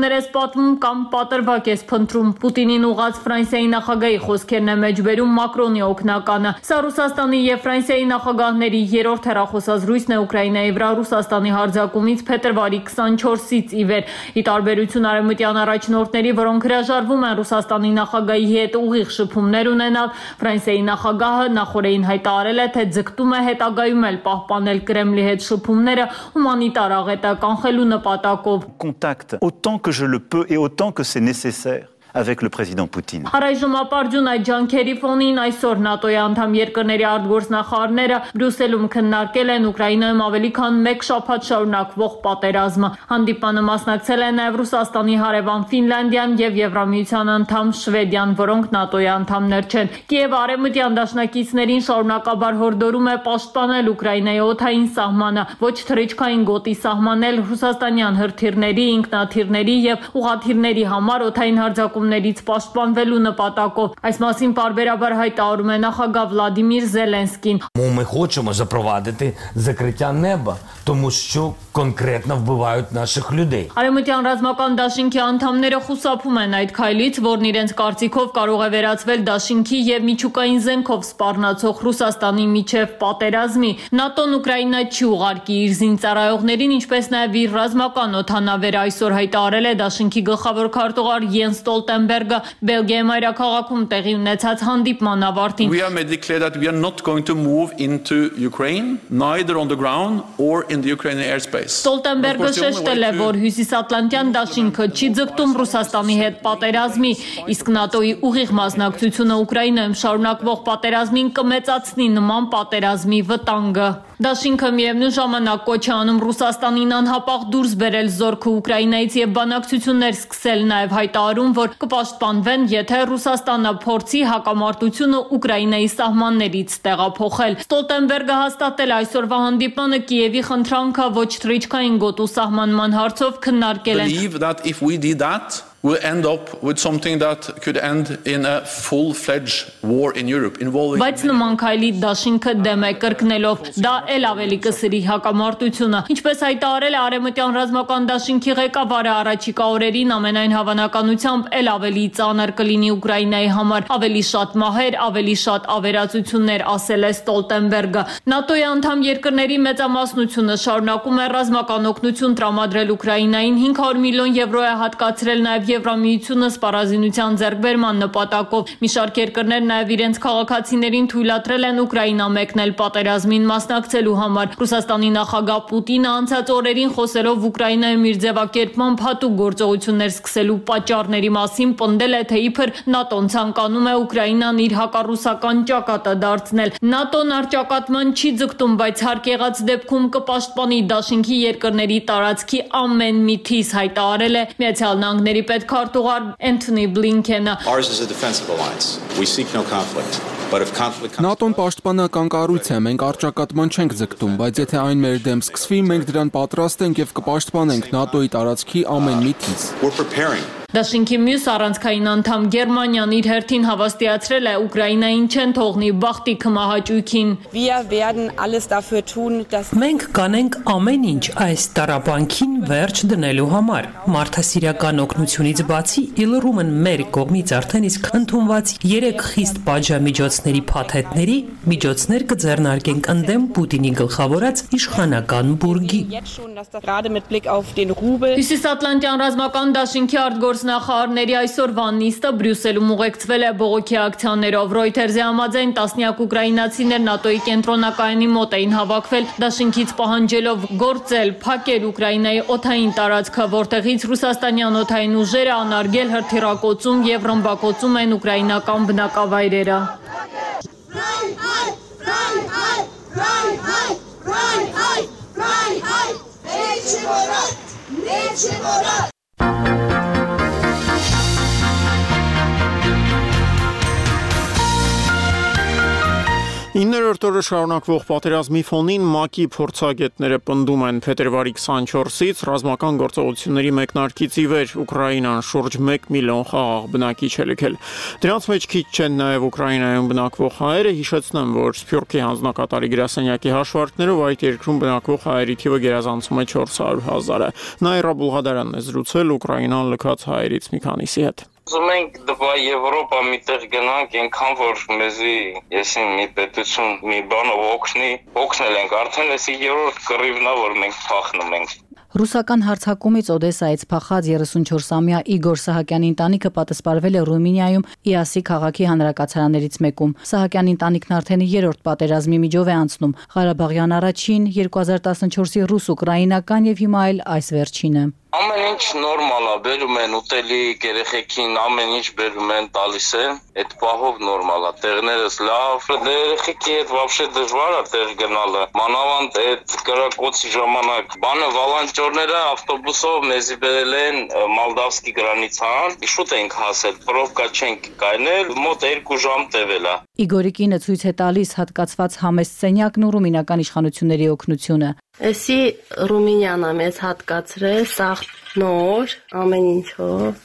պատմում կամ պատրվակ ես փնտրում։ Պուտինին ուղղած Ֆրանսիայի նախագահի խոսքերն է մեջբերում Մակրոնի օգնականը։ Սա Ռուսաստանի եւ Ֆրանսիայի նախագահների երրորդ հեռախոսազրույցն է Ուկրաինայի վրա Ռուսաստանի հարձակումից փետրվարի 24-ից ի վեր։ Ի տարբերություն արևմտյան առաջնորդների, որոնք հրաժարվում են Ռուսաստանի նախագահի հետ ուղիղ շփումներ ունենալ, Ֆրանսիայի նախագահը նախորդին հայտարարել է, թե ձգտում է հետագայում էլ պահպանել Կրեմլի հետ շփումները հումանիտար աղետը կանխելու նպատակով։ Contact autant que je le peux et autant que c'est nécessaire avec le président Poutine. Առայժմ ապարդյուն այդ ջանքերի ֆոնին այսօր ՆԱՏՕ-ի անդամ երկրների արտգործնախարարները Բրյուսելում քննարկել են Ուկրաինայում ավելի քան 1 շաբաթ շարունակվող պատերազմը։ Հանդիպանը մասնակցել է նաև Ռուսաստանի հարևան Ֆինլանդիան եւ Եվրամիության անդամ Շվեդիան, որոնք ՆԱՏՕ-ի անդամներ չեն։ Կիևը արևմտյան դաշնակիցներին շարունակաբար հորդորում է պաշտպանել Ուկրաինայի օդային սահմանը, ոչ թռիչքային գոտի սահմանել ռուսաստանյան հրթիռների, ինքնաթիռների եւ ուղաթիռների համար օդային հարձակումներից պաշտպանվելու նպատակով։ Այս մասին պարբերաբար հայտարարում է նախագահ Վլադիմիր Զելենսկին։ Ми хочемо запровадити закриття неба, тому що конкретно вбивають наших людей. Արևմտյան ռազմական դաշինքի անդամները խուսափում են այդ քայլից, որն իրենց կարծիքով կարող է վերածվել դաշինքի եւ միջուկային զենքով սպառնացող Ռուսաստանի միջև պատերազմի։ ՆԱՏՕ-ն Ուկրաինա չի ուղարկի իր զինծառայողներին, ինչպես նաեւ իր ռազմական օդանավերը այսօր հայտարարել է դաշինքի գլխավոր քարտուղար Յենս Ստոլտենբերգը Բելգիայի մայրաքաղաքում տեղի ունեցած հանդիպման ավարտին։ We have made it clear that we are not going to move into Ukraine, neither on the ground or in the Ukrainian airspace. Ստոլտենբերգը շեշտել է, որ Հյուսիսատլանտյան դաշինքը չի ձգտում Ռուսաստանի հետ պատերազմի, իսկ ՆԱՏՕ-ի ուղիղ մասնակցությունը Ուկրաինայում շարունակվող պատերազմին կմեծացնի նման պատերազմի վտանգը։ Դաշինքը միևնույն ժամանակ կոչ է անում Ռուսաստանին անհապաղ դուրս բերել զորքը Ուկրաինայից եւ բանակցություններ սկսել, նաեւ հայտարարում, որ կպաշտպանվեն, եթե Ռուսաստանը փորձի հակամարտությունը Ուկրաինայի սահմաններից տեղափոխել։ Ստոլտենբերգը հաստատել այսօրվա հանդիպանը Կիևի խնդրանքը ոչ թռիչքային գոտու սահմանման հարցով քննարկել են։ Believe that if we did that, we'll end up with something that could end in a full-fledged war in Europe involving. Բայց նման քայլի դաշինքը դեմ է կրկնելով, դա էլ ավելի կսրի հակամարտությունը։ Ինչպես հայտարարել է արևմտյան ռազմական դաշինքի ղեկավարը, առաջիկա օրերին ամենայն հավանականությամբ էլ ավելի ծանր կլինի Ուկրաինայի համար, ավելի շատ մահեր, ավելի շատ ավերածություններ, ասել է Ստոլտենբերգը։ ՆԱՏՕ-ի անդամ երկրների մեծամասնությունը շարունակում է ռազմական օգնություն տրամադրել Ուկրաինային, 500 միլիոն եվրո է հատկացրել նաև Եվրամիությունը սպառազինության ձեռքբերման նպատակով։ Մի շարք երկրներ նաև իրենց քաղաքացիներին թույլատրել են Ուկրաինա մեկնել պատերազմին մասնակցելու համար։ Ռուսաստանի նախագահ Պուտինը անցած օրերին խոսելով Ուկրաինայում իր ձևակերպմամբ հատուկ գործողություններ սկսելու պատճառների մասին պնդել է, թե իբր ՆԱՏՕ-ն ցանկանում է Ուկրաինան իր հակառուսական ճակատը դարձնել։ ՆԱՏՕ-ն առճակատման չի ձգտում, բայց հարկ եղած դեպքում կպաշտպանի դաշինքի երկրների տարածքի ամեն մի թիզ, հայտարարել է Միացյալ Նահանգների պետքարտուղար Էնթոնի Բլինքենը։ ՆԱՏՕ-ն պաշտպանական կառույց է, մենք առճակատման չենք ձգտում, բայց եթե այն մեր դեմ սկսվի, մենք դրան պատրաստ ենք եւ կպաշտպանենք ՆԱՏՕ-ի տարածքի ամեն մի թիզ։ Դաշինքի մյուս առանցքային անդամ Գերմանիան իր հերթին հավաստիացրել է Ուկրաինային չեն թողնի բախտի քմահաճույքին։ Մենք կանենք ամեն ինչ այս տառապանքին վերջ դնելու համար։ Մարդասիրական օգնությունից բացի ԻԼՌ-ն մեր կողմից արդեն իսկ ընդունված 3 խիստ պատժամիջոցների փաթեթների միջոցներ կձեռնարկենք ընդդեմ Պուտինի գլխավորած իշխանական բուրգի։ Հյուսիսատլանտյան ռազմական դաշինքի արտգործնախարարների այսօրվա նիստը Բրյուսելում ուղեկցվել է բողոքի ակցիաներով։ Ռոյթերզի համաձայն տասնյակ ուկրաինացիներ ՆԱՏՕ-ի կենտրոնակայանի մոտ էին հավաքվել, դաշինքից պահանջելով գործել, փակել Ուկրաինայի օդային տարածքը, որտեղից ռուսաստանյան օդային ուժերը անարգել հրթիռակոծում եւ ռմբակոծում են ուկրաինական բնակավայրերը։ Երկրորդ օրը շարունակվող պատերազմի ֆոնին ՄԱԿ-ի փորձագետները պնդում են փետրվարի 24-ից ռազմական գործողությունների մեկնարկից ի վեր Ուկրաինան շուրջ 1 միլիոն խաղաղ բնակիչ է լքել։ Դրանց մեջ քիչ չեն նաև Ուկրաինայում բնակվող հայերը, հիշեցնեմ, որ Սփյուռքի հանձնակատարի գրասենյակի հաշվարկներով այդ երկրում բնակվող հայերի թիվը գերազանցում է 400,000-ը։ Նաիրա Բուլղադարյանն է զրուցել Ուկրաինան լքած հայերից մի քանիսի հետ։ Ուզում ենք դեպի Եվրոպա միտեղ գնանք, այնքան որ մեզի եսին մի պետություն մի բանով օգնել ենք, արդեն էսի երրորդ կռիվն է, որ մենք փախնում ենք։ Ռուսական հարձակումից Օդեսայից փախած 34-ամյա Իգոր Սահակյանի ընտանիքը պատասպարվել է Ռումինիայում Իասի քաղաքի հանրակացարաներից մեկում։ Սահակյանի ընտանիքն արդեն երրորդ պատերազմի միջով է անցնում։ Ղարաբաղյան առաջին, 2014-ի ռուս-ուկրաինական եւ հիմա էլ այս վերջինը։ Ամեն ինչ նորմալ է, բերում են ուտելիք, երեխեքին ամեն ինչ բերում են, տալիս են, այդ պահով նորմալ է, տեղներս լավ, երեխեքի հետ вообще դժվար է տեղ գնալը, մանավանդ այդ կրակոցի ժամանակ, բանը վալանտյորները ավտոբուսով մեզի բերել են Մալդավսկի գրանիցան, շուտ ենք հասել, պրովկա չենք կայնել, մոտ 2 ժամ տևել է։ Իգորի կինը ցույց է տալիս հատկացված համեստ սենյակն ու ռումինական իշխանությունների օգնությունը։ Էսի Ռումինիան է մեզ հատկացրել, սաղ նոր, ամեն ինչով։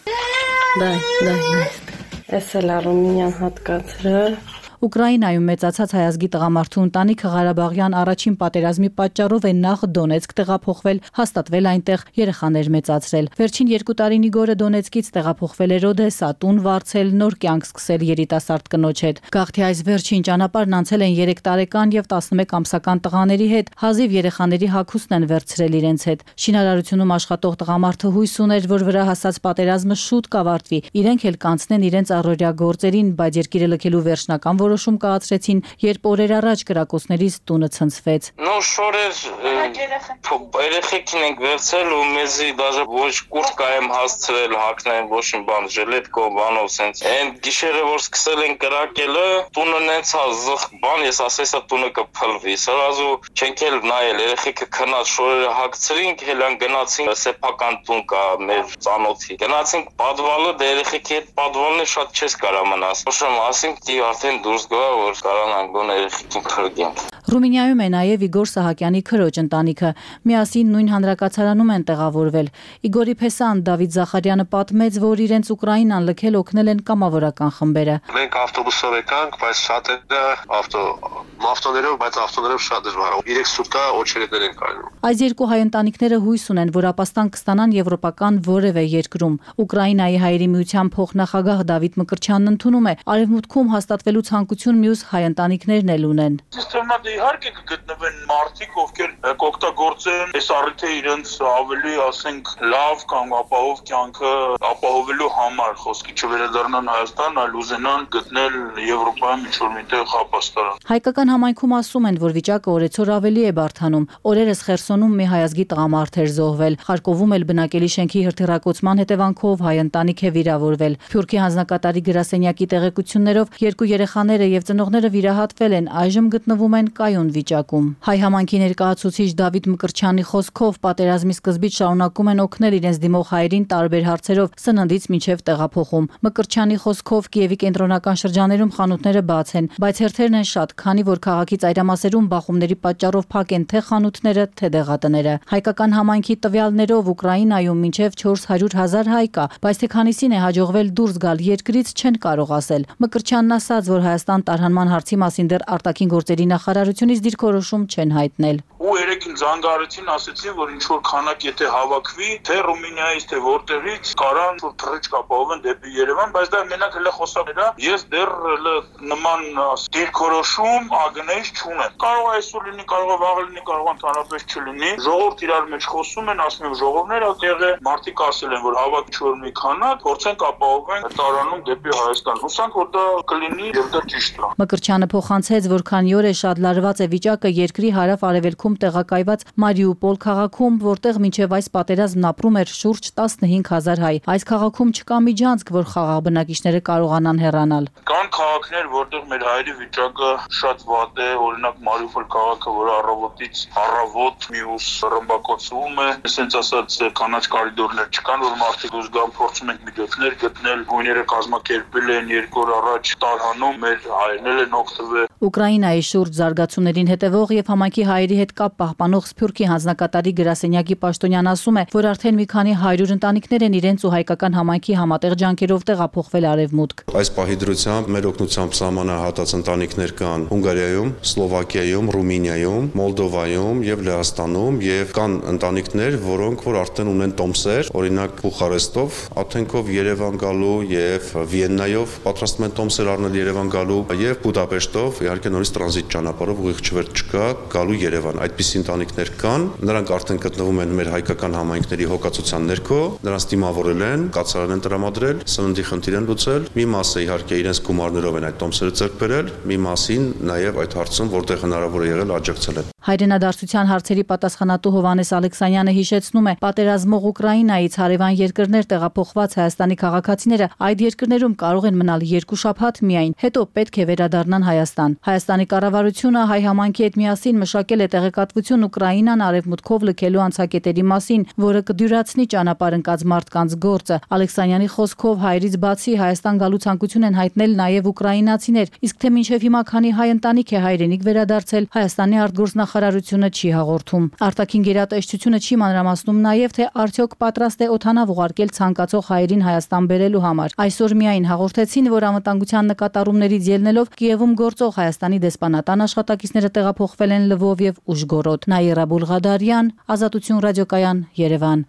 Էս էլ է Ռումինիան հատկացրել։ Ուկրաինայում մեծացած հայազգի տղամարդու ընտանիքը Ղարաբաղյան առաջին պատերազմի պատճառով է նախ Դոնեցկ տեղափոխվել, հաստատվել այնտեղ, երեխաներ մեծացրել։ Վերջին 2 տարին Իգորը Դոնեցկից տեղափոխվել էր Օդեսա, տուն վարձել, նոր կյանք սկսել երիտասարդ կնոջ հետ։ Գաղթի այս վերջին ճանապարհն անցել են 3 տարեկան եւ 11 ամսական տղաների հետ, հազիվ երեխաների հագուստն են վերցրել իրենց հետ։ Շինարարությունում աշխատող տղամարդը հույս ուներ, որ վրա հասած պատերազմը շուտ կավարտվի, իրենք էլ կանցնեն իրենց առօրյա գործերին, բայց երկիրը լքելու վերջնական որոշում կայացրեցին, երբ օրեր առաջ կրակոցներից տունը ցնցվեց։ Նոր շորեր երեխեքին ենք վերցել ու մեզի դաժե ոչ կուրտկա եմ հասցրել հագնեն, ոչ մի բան, ժելետկո, բանով սենց։ Այն գիշերը որ սկսել են կրակելը, տունը նենց զղ բան, ես ասեցի տունը կփլվի։ Սրազու չենք էլ նայել, երեխեքը քնած շորերը հագցրինք, հելան գնացինք սեփական տուն կա մեր ծանոթի։ Գնացինք պատվալը, դե երեխեքի հետ պատվալն շատ չես կարա մնաս։ Ոշեմ ասինք դի արդեն դուրս գա որ կարանան գոնե երեխեքին փրկենք։ Ռումինիայում է նաև Իգոր Սահակյանի քրոջ ընտանիքը։ Միասին նույն հանրակացարանում են տեղավորվել։ Իգորի փեսան Դավիթ Զախարյանը պատմեց, որ իրենց Ուկրաինան լքել օգնել են կամավորական խմբերը։ Մենք ավտոբուսով եկանք, բայց շատերը ավտոներով, բայց ավտոներով շատ դժվար է։ 3 սուտկա օչերետներ են կայանում։ Այս երկու հայ ընտանիքները հույս ունեն, որ ապաստան կստանան եվրոպական որևէ երկրում։ Ուկրաինայի հայերի միության փոխնախագահ Դավիթ Մկրտչյանն ընդունում է, արևմուտքում հաստատվելու ցանկություն մյուս հայ ընտանիքներն էլ ունեն։ Իհարկե կգտնվեն մարդիկ, ովքեր կօգտագործեն այս առիթը իրենց ավելի, ասենք, լավ կամ ապահով կյանքը ապահովելու համար, խոսքի չվերադառնան Հայաստան, այլ ուզենան գտնել Եվրոպայում ինչ-որ միտեղ ապաստան։ Հայկական համայնքում ասում են, որ վիճակը օրեցօր ավելի է բարդանում։ Օրերս Խերսոնում մի հայազգի տղամարդ էր զոհվել։ Խարկովում էլ բնակելի շենքի հրթիռակոծման հետևանքով հայ ընտանիք է վիրավորվել։ Սփյուռքի հանձնակատարի գրասենյակի տեղեկություններով 2 երեխաները եւ ծնողները վիրահատվել են, այժմ գտնվում են կայուն վիճակում։ Հայ համայնքի ներկայացուցիչ Դավիթ Մկրտչյանի խոսքով պատերազմի սկզբից շարունակում են օգնել իրենց դիմող հայերին տարբեր հարցերով, սննդից մինչև տեղափոխում։ Մկրտչյանի խոսքով Կիևի կենտրոնական շրջաներում խանութները բաց են, բայց հերթերն են շատ, քանի որ քաղաքի ծայրամասերում բախումների պատճառով փակ են թե խանութները, թե դեղատները։ Հայկական համայնքի տվյալներով Ուկրաինայում մինչև 400,000 հայ կա, բայց թե քանիսին է հաջողվել դուրս գալ երկրից չեն կարող ասել։ Մկրտչյանն ասաց, որ Հայաստան տարհանման հարցի մասին դեռ արտաքին գործերի նախարարությունից դիրքորոշում չեն հայտնել։ Ու երեքին զանգարեցին, ասեցին, որ ինչ որ քանակ եթե հավաքվի, թե Ռումինիայից, թե որտեղից կարան որ թռիչք ապահովեն դեպի Երևան, բայց դա մենակ հələ խոսակներ է, ես դեռ նման դիրքորոշում ագնեից չունեմ։ Կարող է այսօր լինի, կարող է վաղ լինի, կարող է ընդհանրապես չլինի։ Ժողովուրդ իրար մեջ խոսում են, ասում են ժողովներ ատեղը, մարդիկ ասել են, որ հավաք չոր մի քանակ, փորձենք ապահովենք տարանում դեպի Հայաստան։ Հուսանք, որ դա կլինի եւ դա ճիշտ է։ Մկրտչյանը փոխանցեց, որ քանի օր է շատ լարված է վիճակը երկրի հարավ-արևելքում տեղակայված Մարիուպոլ քաղաքում, որտեղ մինչև այս պատերազմն ապրում էր շուրջ 15,000 հայ։ Այս քաղաքում չկա միջանցք, որ խաղաղ բնակիչները կարողանան հեռանալ։ Կան քաղաքներ, որտեղ մեր հայերի վիճակը շատ վատ է, օրինակ Մարիուպոլ քաղաքը, որը առավոտից առավոտ մյուս ռմբակոծվում է, ասենց ասած կանաչ կորիդորներ չկան, որ մարդիկ դուրս գան, փորձում ենք միջոցներ գտնել, գույները կազմակերպել են 2 օր առաջ տարհանում, մեր հայերն են օգտվել։ Ուկրաինայի շուրջ զարգացումներին հետևող եւ համայնքի հայերի հետ կապ պահպանող Սփյուռքի հանձնակատարի գրասենյակի պաշտոնյան ասում է, որ արդեն մի քանի 100 ընտանիքներ են իրենց ու հայկական համայնքի համատեղ ջանքերով տեղափոխվել արևմուտք։ Այս պահի դրությամբ մեր օգնությամբ սահմանահատած ընտանիքներ կան Հունգարիայում, Սլովակիայում, Ռումինիայում, Մոլդովայում եւ Լեհաստանում եւ կան ընտանիքներ, որոնք որ արդեն ունեն տոմսեր, օրինակ Բուխարեստով, Աթենքով Երևան գալու եւ Վիեննայով պատրաստում են տոմսեր առնել Երևան գալու եւ Բուդապեշտով իհարկե նորից տրանզիտ ճանապարհով ուղիղ չվերջ չկա գալու Երևան։ Այդպիսի ընտանիքներ կան, նրանք արդեն գտնվում են մեր հայկական համայնքների հոգացության ներքո, նրանց դիմավորել են, կացարան են տրամադրել, սննդի խնդիր են լուծել, մի մասը իհարկե իրենց գումարներով են այդ տոմսերը ձեռք բերել, մի մասին նաեւ այդ հարցում որտեղ հնարավոր է եղել աջակցել են։ Հայրենադարձության հարցերի պատասխանատու Հովհաննես Ալեքսանյանը հիշեցնում է, պատերազմող Ուկրաինայից հարևան երկրներ տեղափոխված Հայաստանի քաղաքացիները այդ երկրներում կարող են մնալ 2 շաբաթ միայն, հետո պետք է վերադառնան Հայաստան։ Հայաստանի կառավարությունը հայ համայնքի հետ միասին մշակել է տեղեկատվություն Ուկրաինան արևմուտքով լքելու անցակետերի մասին, որը կդյուրացնի ճանապարհ ընկած մարդկանց գործը։ Ալեքսանյանի խոսքով հայերից բացի Հայաստան գալու ցանկություն են հայտնել նաև ուկրաինացիներ, իսկ թե մինչև հիմա քանի հայ ընտանիք է հայրենիք վերադարձել, Հայաստանի արտգործնախարարությունը չի հաղորդում։ Արտաքին գերատեսչությունը չի մանրամասնում նաև, թե արդյոք պատրաստ է օդանավ ուղարկել ցանկացող հայերին Հայաստան բերելու համար։ Այսօր միայն հաղորդեցին, որ անվտանգության նկատառումներից ելնելով Կիևում գործող Հայաստանի դեսպանատան աշխատակիցները տեղափոխվել են Լվով եւ Ուժգորոդ։ Նաիրա Բուլղադարյան, Ազատություն ռադիոկայան, Երևան։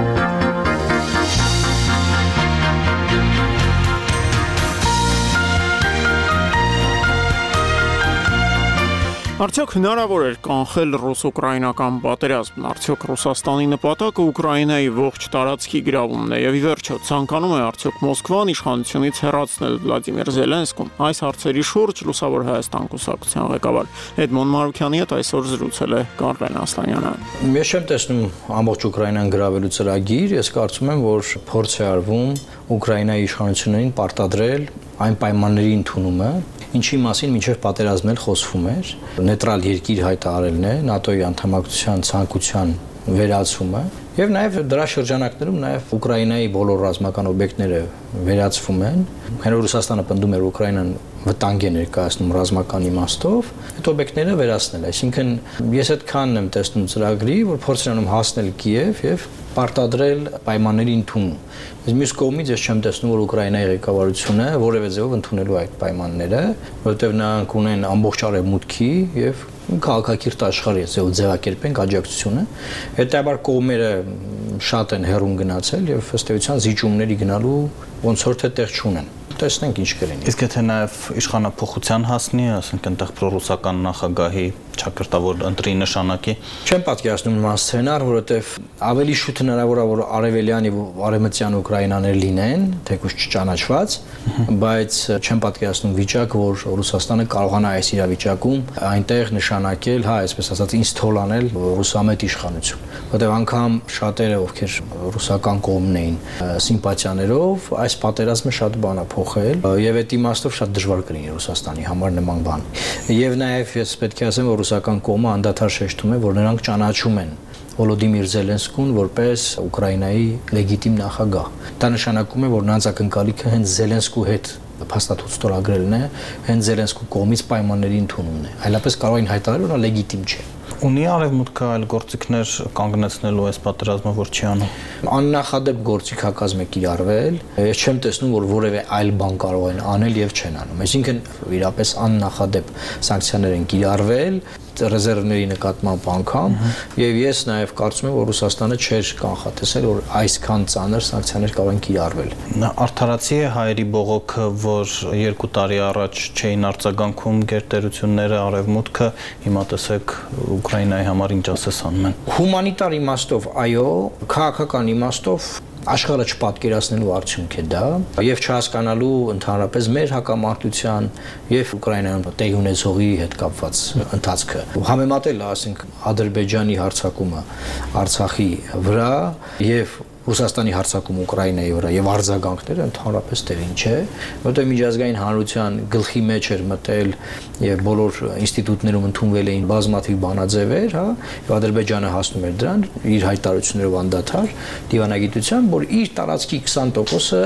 Արդյոք հնարավոր էր կանխել ռուս-ուկրաինական պատերազմն, արդյոք Ռուսաստանի նպատակը Ուկրաինայի ողջ տարածքի գրավումն է եւ ի վերջո ցանկանում է արդյոք Մոսկվան իշխանությունից հեռացնել Վլադիմիր Զելենսկուն։ Այս հարցերի շուրջ Լուսավոր Հայաստան կուսակցության ղեկավար Էդմոն Մարուքյանի հետ այսօր զրուցել է Կարեն Ասլանյանը։ Ես չեմ տեսնում ամբողջ Ուկրաինան գրավելու ծրագիր, ես կարծում եմ, որ փորձ է արվում Ուկրաինայի իշխանություններին պարտադրել այն պայմանների ընդունումը, ինչի մասին մինչև պատերազմն էլ խոսվում էր, նեյտրալ երկիր հայտարարելն է, ՆԱՏՕ-ի անդամակցության ցանկության վերացումը եւ նաեւ դրա շրջանակներում նաեւ Ուկրաինայի բոլոր ռազմական օբյեկտները վերացվում են։ Քանի որ Ռուսաստանը պնդում էր Ուկրաինան վտանգ է ներկայացնում ռազմական իմաստով, այդ օբյեկտները վերացնել, այսինքն ես այդքանն եմ տեսնում ծրագրի, որ փորձ են անում հասնել Կիև եւ պարտադրել պայմանների ընդունում։ Մյուս կողմից ես չեմ տեսնում, որ Ուկրաինայի ղեկավարությունը որևէ ձևով ընդունելու այդ պայմանները, որովհետև նրանք ունեն ամբողջ արևմուտքի եւ քաղաքակիրթ աշխարհի ձևակերպենք աջակցությունը։ Հետաբար կողմերը շատ են հեռուն գնացել եւ ըստ էության զիջումների գնալու ոնց որ թե տեղ չունեն։ Տեսնենք ինչ կլինի։ Իսկ եթե նաև իշխանափոխության հասնի, ասենք այնտեղ պրոռուսական նախագահի ճակերտավոր ընտրի նշանակի, չեմ պատկերացնում նման սցենար, որովհետև ավելի շուտ հնարավոր է որ արևելյան եւ արևմտյան Ուկրաինաներ լինեն, թեկուզ չճանաչված, բայց չեմ պատկերացնում վիճակ, որ Ռուսաստանը կարողանա այս իրավիճակում այնտեղ նշանակել, հա, այսպես ասած, ինձ թոլանել ռուսամետ իշխանություն, որովհետև անգամ շատերը, ովքեր ռուսական կողմն էին սիմպաթիաներով, այս պատերազմը շատ բան է փոխել եւ այդ իմաստով շատ դժվար կլինի Ռուսաստանի համար նման բան։ Եվ նաեւ ես պետք է ասեմ, որ ռուսական կողմը անդադար շեշտում է, որ նրանք ճանաչում են Վոլոդիմիր Զելենսկուն որպես Ուկրաինայի լեգիտիմ նախագահ։ Դա նշանակում է, որ նրանց ակնկալիքը հենց Զելենսկու հետ փաստաթուղթ ստորագրելն է, հենց Զելենսկու կողմից պայմանների ընդունումն է։ Այլապես կարող են հայտարարել, որ նա լեգիտիմ չէ։ Ունի արևմուտքը այլ գործիքներ կանգնեցնելու այս պատերազմը, որ չի անում։ Աննախադեպ գործիքակազմ է կիրառվել։ Ես չեմ տեսնում, որ որևէ այլ բան կարող են անել եւ չեն անում։ Այսինքն իրապես աննախադեպ սանկցիաներ են կիրառվել ռեզերվների նկատմամբ անգամ եւ ես նաեւ կարծում եմ, որ Ռուսաստանը չէր կանխատեսել, որ այսքան ծանր սանկցիաներ կարող են կիրառվել։ Արդարացի է հայերի բողոքը, որ 2 տարի առաջ չէին արձագանքում գերտերությունները, արևմուտքը, հիմա տեսեք Ուկրաինայի համար ինչ ասես անում են։ Հումանիտար իմաստով, այո, քաղաքական իմաստով աշխարհը չպատկերացնելու արդյունք է դա եւ չհասկանալու ընդհանրապես մեր հակամարտության եւ Ուկրաինայում տեղի ունեցողի հետ կապված ընթացքը համեմատել, ասենք, Ադրբեջանի հարձակումը Արցախի վրա եւ Ռուսաստանի հարձակումը Ուկրաինայի վրա եւ արձագանքները ընդհանրապես տեղին չէ, որտեղ միջազգային հանրության գլխի մեջ էր մտել եւ բոլոր ինստիտուտներում ընդունվել էին բազմաթիվ բանաձևեր, հա, եւ Ադրբեջանը հասնում էր դրան իր հայտարարություններով անդադար դիվանագիտությամբ, որ իր տարածքի 20%-ը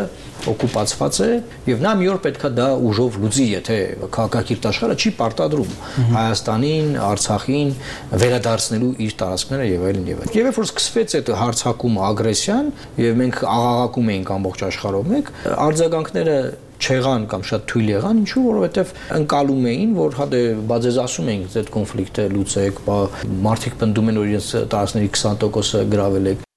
օկուպացված է եւ նա մի օր պետքա դա ուժով լուծի, եթե քաղաքակիրթ աշխարհը չի պարտադրում Հայաստանին, Արցախին վերադարձնելու իր տարածքները եւ այլն եւ այլն։ Եվ երբ որ սկսվեց այդ հարձակումը, ագրեսիան եւ մենք աղաղակում էինք ամբողջ աշխարհով մեկ, արձագանքները չեղան կամ շատ թույլ եղան, ինչու որովհետև ընկալում էին, որ հա դե բա ձեզ ասում էինք այդ կոնֆլիկտը լուծեք, բա մարդիկ պնդում են, որ իրենց տարածքների 20%-ը գրավել եք։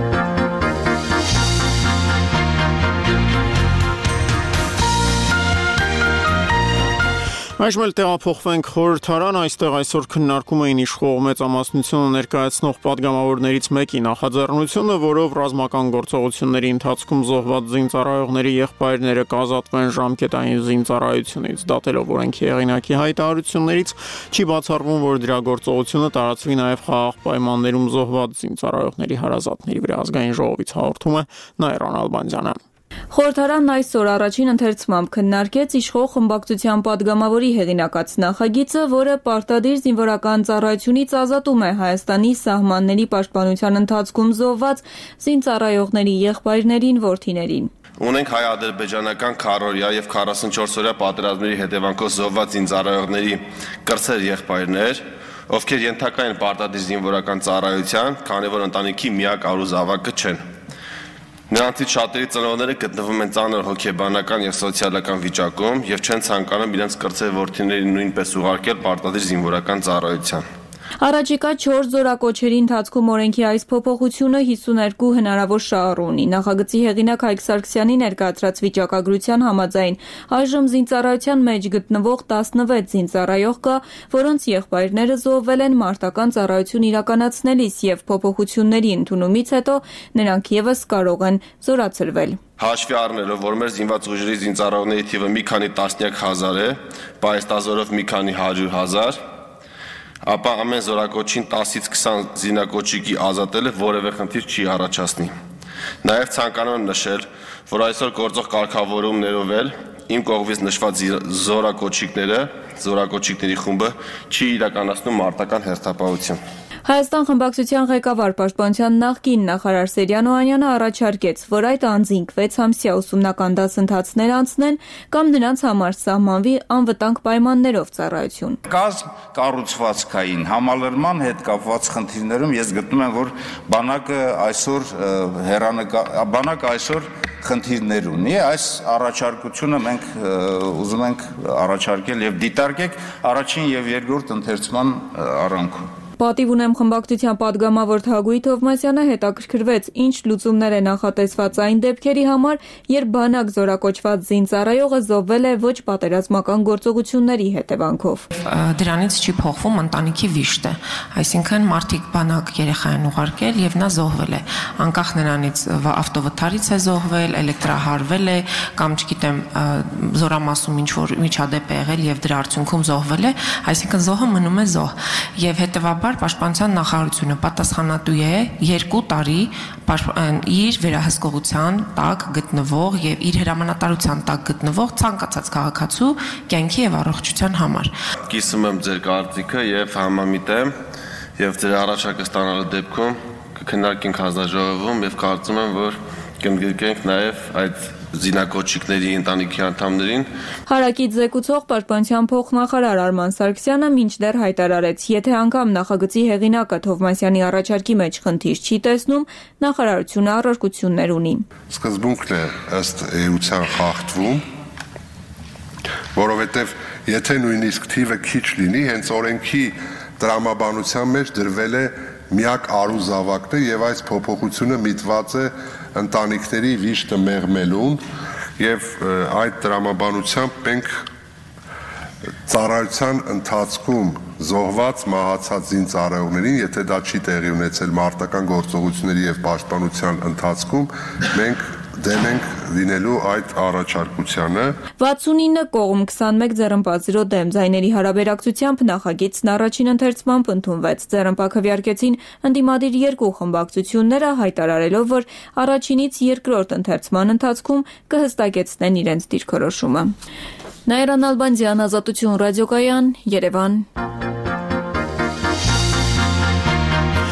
Այժմ էլ տեղափոխվենք խորհրդարան, այստեղ այսօր քննարկում էին իշխող մեծամասնությունը ներկայացնող падգամավորներից մեկի նախաձեռնությունը, որով ռազմական գործողությունների ընթացքում զոհված զինծառայողների եղբայրները կազատվեն ժամկետային զինծառայությունից, դատելով օրենքի հեղինակի հայտարարություններից, չի բացառվում, որ դրա գործողությունը տարածվի նաև խաղաղ պայմաններում զոհված զինծառայողների հարազատների վրա։ Ազգային ժողովից հաղորդում է Նաիրան Ալբանդյանը։ Խորհրդարանն այսօր առաջին ընթերցմամբ քննարկեց իշխող խմբակցության падգամավորի հեղինակած նախագիծը, որը պարտադիր զինվորական ծառայությունից ազատում է Հայաստանի սահմանների պաշտպանության ընթացքում զոհված զինծառայողների եղբայրներին, որդիներին։ Ունենք հայ-ադրբեջանական քառօրյա եւ 44-օրյա պատերազմների հետևանքով զոհված զինծառայողների կրտսեր եղբայրներ, ովքեր ենթակա են պարտադիր զինվորական ծառայության, քանի որ ընտանիքի միակ առուզավակը չեն։ Նրանցից շատերի ծնողները գտնվում են ծանր հոգեբանական եւ սոցիալական վիճակում եւ չեն ցանկանում իրենց կրտսեր որդիներին նույնպես ուղարկել պարտադիր զինվորական ծառայության։ Առաջիկա 4 զորակոչերի ընթացքում օրենքի այս փոփոխությունը 52 հնարավոր շահառու ունի։ Նախագծի հեղինակ Հայկ Սարգսյանի ներկայացրած վիճակագրության համաձայն այժմ զինծառայության մեջ գտնվող 16 զինծառայող կա, որոնց եղբայրները զոհվել են մարտական ծառայություն իրականացնելիս եւ փոփոխությունների ընդունումից հետո նրանք եւս կարող են զորացրվել։ Հաշվի առնելով, որ մեր զինված ուժերի զինծառայողների թիվը մի քանի տասնյակ հազար է, պայստազորով մի քանի 100,000, ապա ամեն զորակոչին 10-ից 20 զինակոչիկի ազատելը որևէ խնդիր չի առաջացնի։ Նաև ցանկանում եմ նշել, որ այսօր գործող կարգավորումներով էլ իմ կողմից նշված զորակոչիկների խումբը չի իրականացնում մարտական հերթապահություն։ Հայաստան խմբակցության ղեկավար պաշտպանության նախկին նախարար Սերյան Օհանյանը առաջարկեց, որ այդ անձինք 6 ամսյա ուսումնական դասընթացներ անցնեն կամ նրանց համար սահմանվի անվտանգ պայմաններով ծառայություն։ Կազմ կառուցվածքային համալրման հետ կապված խնդիրներում ես գտնում եմ, որ բանակը այսօր խնդիրներ ունի, այս առաջարկությունը մենք ուզում ենք առաջարկել եւ դիտարկեք առաջին եւ երկրորդ ընթերցման առանցքում։ Պատիվ ունեմ խմբակցության падգամավոր Թագուհի Թովմասյանը հետաքրքրվեց, ինչ լուծումներ է նախատեսված այն դեպքերի համար, երբ բանակ զորակոչված զինծառայողը զոհվել է ոչ պատերազմական գործողությունների հետևանքով։ Դրանից չի փոխվում ընտանիքի վիշտը, այսինքն մարդիկ բանակ երեխա են ուղարկել եւ նա զոհվել է, անկախ նրանից ավտովթարից է զոհվել, էլեկտրահարվել է կամ չգիտեմ զորամասում ինչ որ միջադեպ է եղել եւ դրա արդյունքում զոհվել է, այսինքն զոհը մնում է զոհ եւ հետեւաբար Պաշտպանության նախարարությունը պատասխանատու է 2 տարի իր վերահսկողության տակ գտնվող եւ իր հրամանատարության տակ գտնվող ցանկացած քաղաքացու կյանքի եւ առողջության համար։ Կիսում եմ ձեր կարծիքը եւ համամիտ եմ եւ ձեր առաջարկը ստանալու դեպքում կքննարկենք հանձնաժողովում եւ կարծում եմ, որ կընդգրկենք նաեւ այդ զինակոչիկների ընտանիքի անդամներին։ Հարակից զեկուցող պաշտպանության փոխնախարար Արման Սարգսյանը մինչդեռ հայտարարեց, եթե անգամ նախագծի հեղինակը Թովմասյանի առաջարկի մեջ խնդիր չի տեսնում, նախարարությունը առարկություններ ունի։ Սկզբունքն է ըստ էության խախտվում, որովհետև եթե նույնիսկ թիվը քիչ լինի, հենց օրենքի տրամաբանության մեջ դրվել է միակ առուզավակն է եւ այս փոփոխությունը միտված է ընտանիքների վիշտը մեղմելուն եւ այդ տրամաբանությամբ մենք ծառայության ընթացքում զոհված մահացած զինծառայողներին, եթե դա չի տեղի ունեցել մարտական գործողությունների եւ պաշտպանության ընթացքում, մենք դեմ ենք լինելու այդ առաջարկությանը։ 69 կողմ 21 ձեռնպատ 0 դեմ ձայների հարաբերակցությամբ նախագիծն առաջին ընթերցմամբ ընդունվեց։ Ձեռնպա քվեարկեցին ընդդիմադիր 2 խմբակցությունները, հայտարարելով, որ առաջինից երկրորդ ընթերցման ընթացքում կհստակեցնեն իրենց դիրքորոշումը։ Նաիրան Ալբանդյան, Ազատություն ռադիոկայան, Երևան։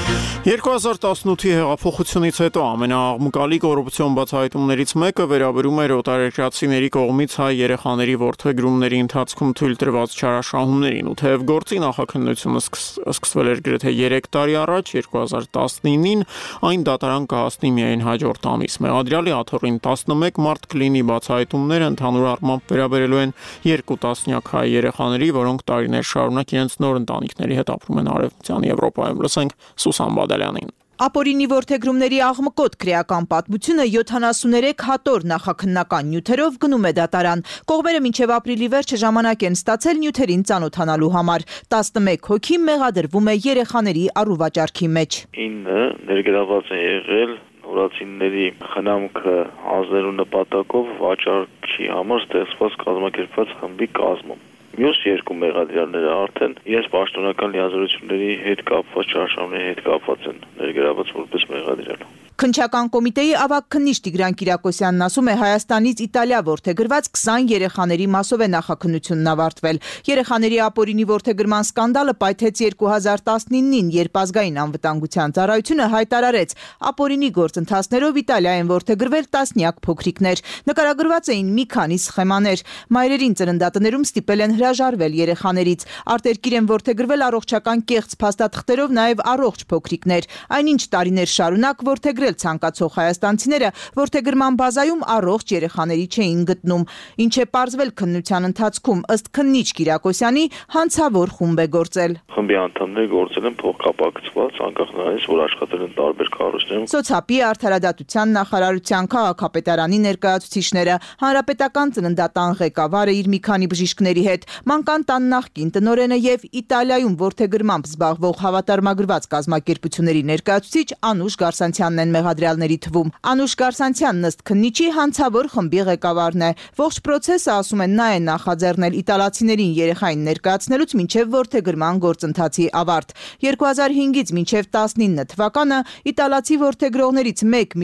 2018-ի հեղափոխությունից հետո ամենաաղմկալի կոռուպցիոն բացահայտումներից մեկը վերաբերում էր օտարերկրացիների կողմից հայ երեխաների որդեգրումների ընթացքում թույլ տրված չարաշահումներին, ու թեև գործի նախաքննությունը սկսվել էր գրեթե 3 տարի առաջ, 2019-ին այն դատարան կհասնի միայն հաջորդ ամիս։ Մեղադրյալի աթոռին 11 մարտ կլինի բացահայտումները ընդհանուր առմամբ վերաբերելու են 2 տասնյակ հայ երեխաների, որոնք տարիներ շարունակ իրենց նոր ընտանիքների հետ ապրում են Արևմտյան Եվրոպայում։ Լսենք Սուսան Բադալյանին։ Ապօրինի որդեգրումների աղմկոտ քրեական պատմությունը 73 հատոր նախաքննական նյութերով գնում է դատարան։ Կողմերը մինչև ապրիլի վերջը ժամանակ են ստացել նյութերին ծանոթանալու համար։ 11 հոգի մեղադրվում է երեխաների առուվաճառքի մեջ։ 9 ներգրաված են եղել նորացիների խնամքը հանձնելու նպատակով վաճառքի համար ստեղծված կազմակերպված խմբի կազմում։ Մյուս 2 մեղադրյալները արդեն իրենց պաշտոնական լիազորությունների հետ կապված չարաշահումների հետ կապված են ներգրաված որպես մեղադրյալ։ Քննչական կոմիտեի ավագ քննիչ Տիգրան Կիրակոսյանն ասում է, Հայաստանից Իտալիա որդեգրված 20 երեխաների մասով է նախաքննությունն ավարտվել։ Երեխաների ապօրինի որդեգրման սկանդալը պայթեց 2019-ին, երբ ազգային անվտանգության ծառայությունը հայտարարեց, ապօրինի գործընթացներով Իտալիա են որդեգրվել տասնյակ փոքրիկներ։ Նկարագրված էին մի քանի սխեմաներ։ Մայրերին ծննդատներում ստիպել են հրաժարվել երեխաներից։ Արտերկիր են որդեգրվել առողջական կեղծ փաստաթղթերով նաև առողջ փոքրիկներ։ Այնինչ տարիներ շարունակ որդեգրել ցանկացող հայաստանցիները որդեգրման բազայում առողջ երեխաների չէին գտնում, ինչ է պարզվել քննության ընթացքում, ըստ քննիչ Կիրակոսյանի, հանցավոր խումբ է գործել։ Խմբի անդամները գործել են փոխկապակցված, անկախ նրանից, որ աշխատել են տարբեր կառույցներում։ Սոցիալի արդարադատության նախարարության քաղաքապետարանի ներկայացուցիչները, հանրապետական ծննդատան ղեկավարը իր մի քանի բժիշկների հետ, մանկան տան նախկին տնօրենը եւ Իտալիայում որդեգրմամբ զբաղվող հավատարմագրված կազմակերպությունների ներկայացուցիչ Անուշ Գարսանցյանն են մեղադրյալների թվում։ Անուշ Գարսանցյանն ըստ քննիչի հանցավոր խմբի ղեկավարն է։ Ողջ process-ը, ասում են, նա է նախաձեռնել իտալացիներին երեխային ներկայացնելուց մինչև որդեգրման գործընթացի ավարտ։ 2005-ից մինչև 19 թվականը իտալացի որդեգրողներից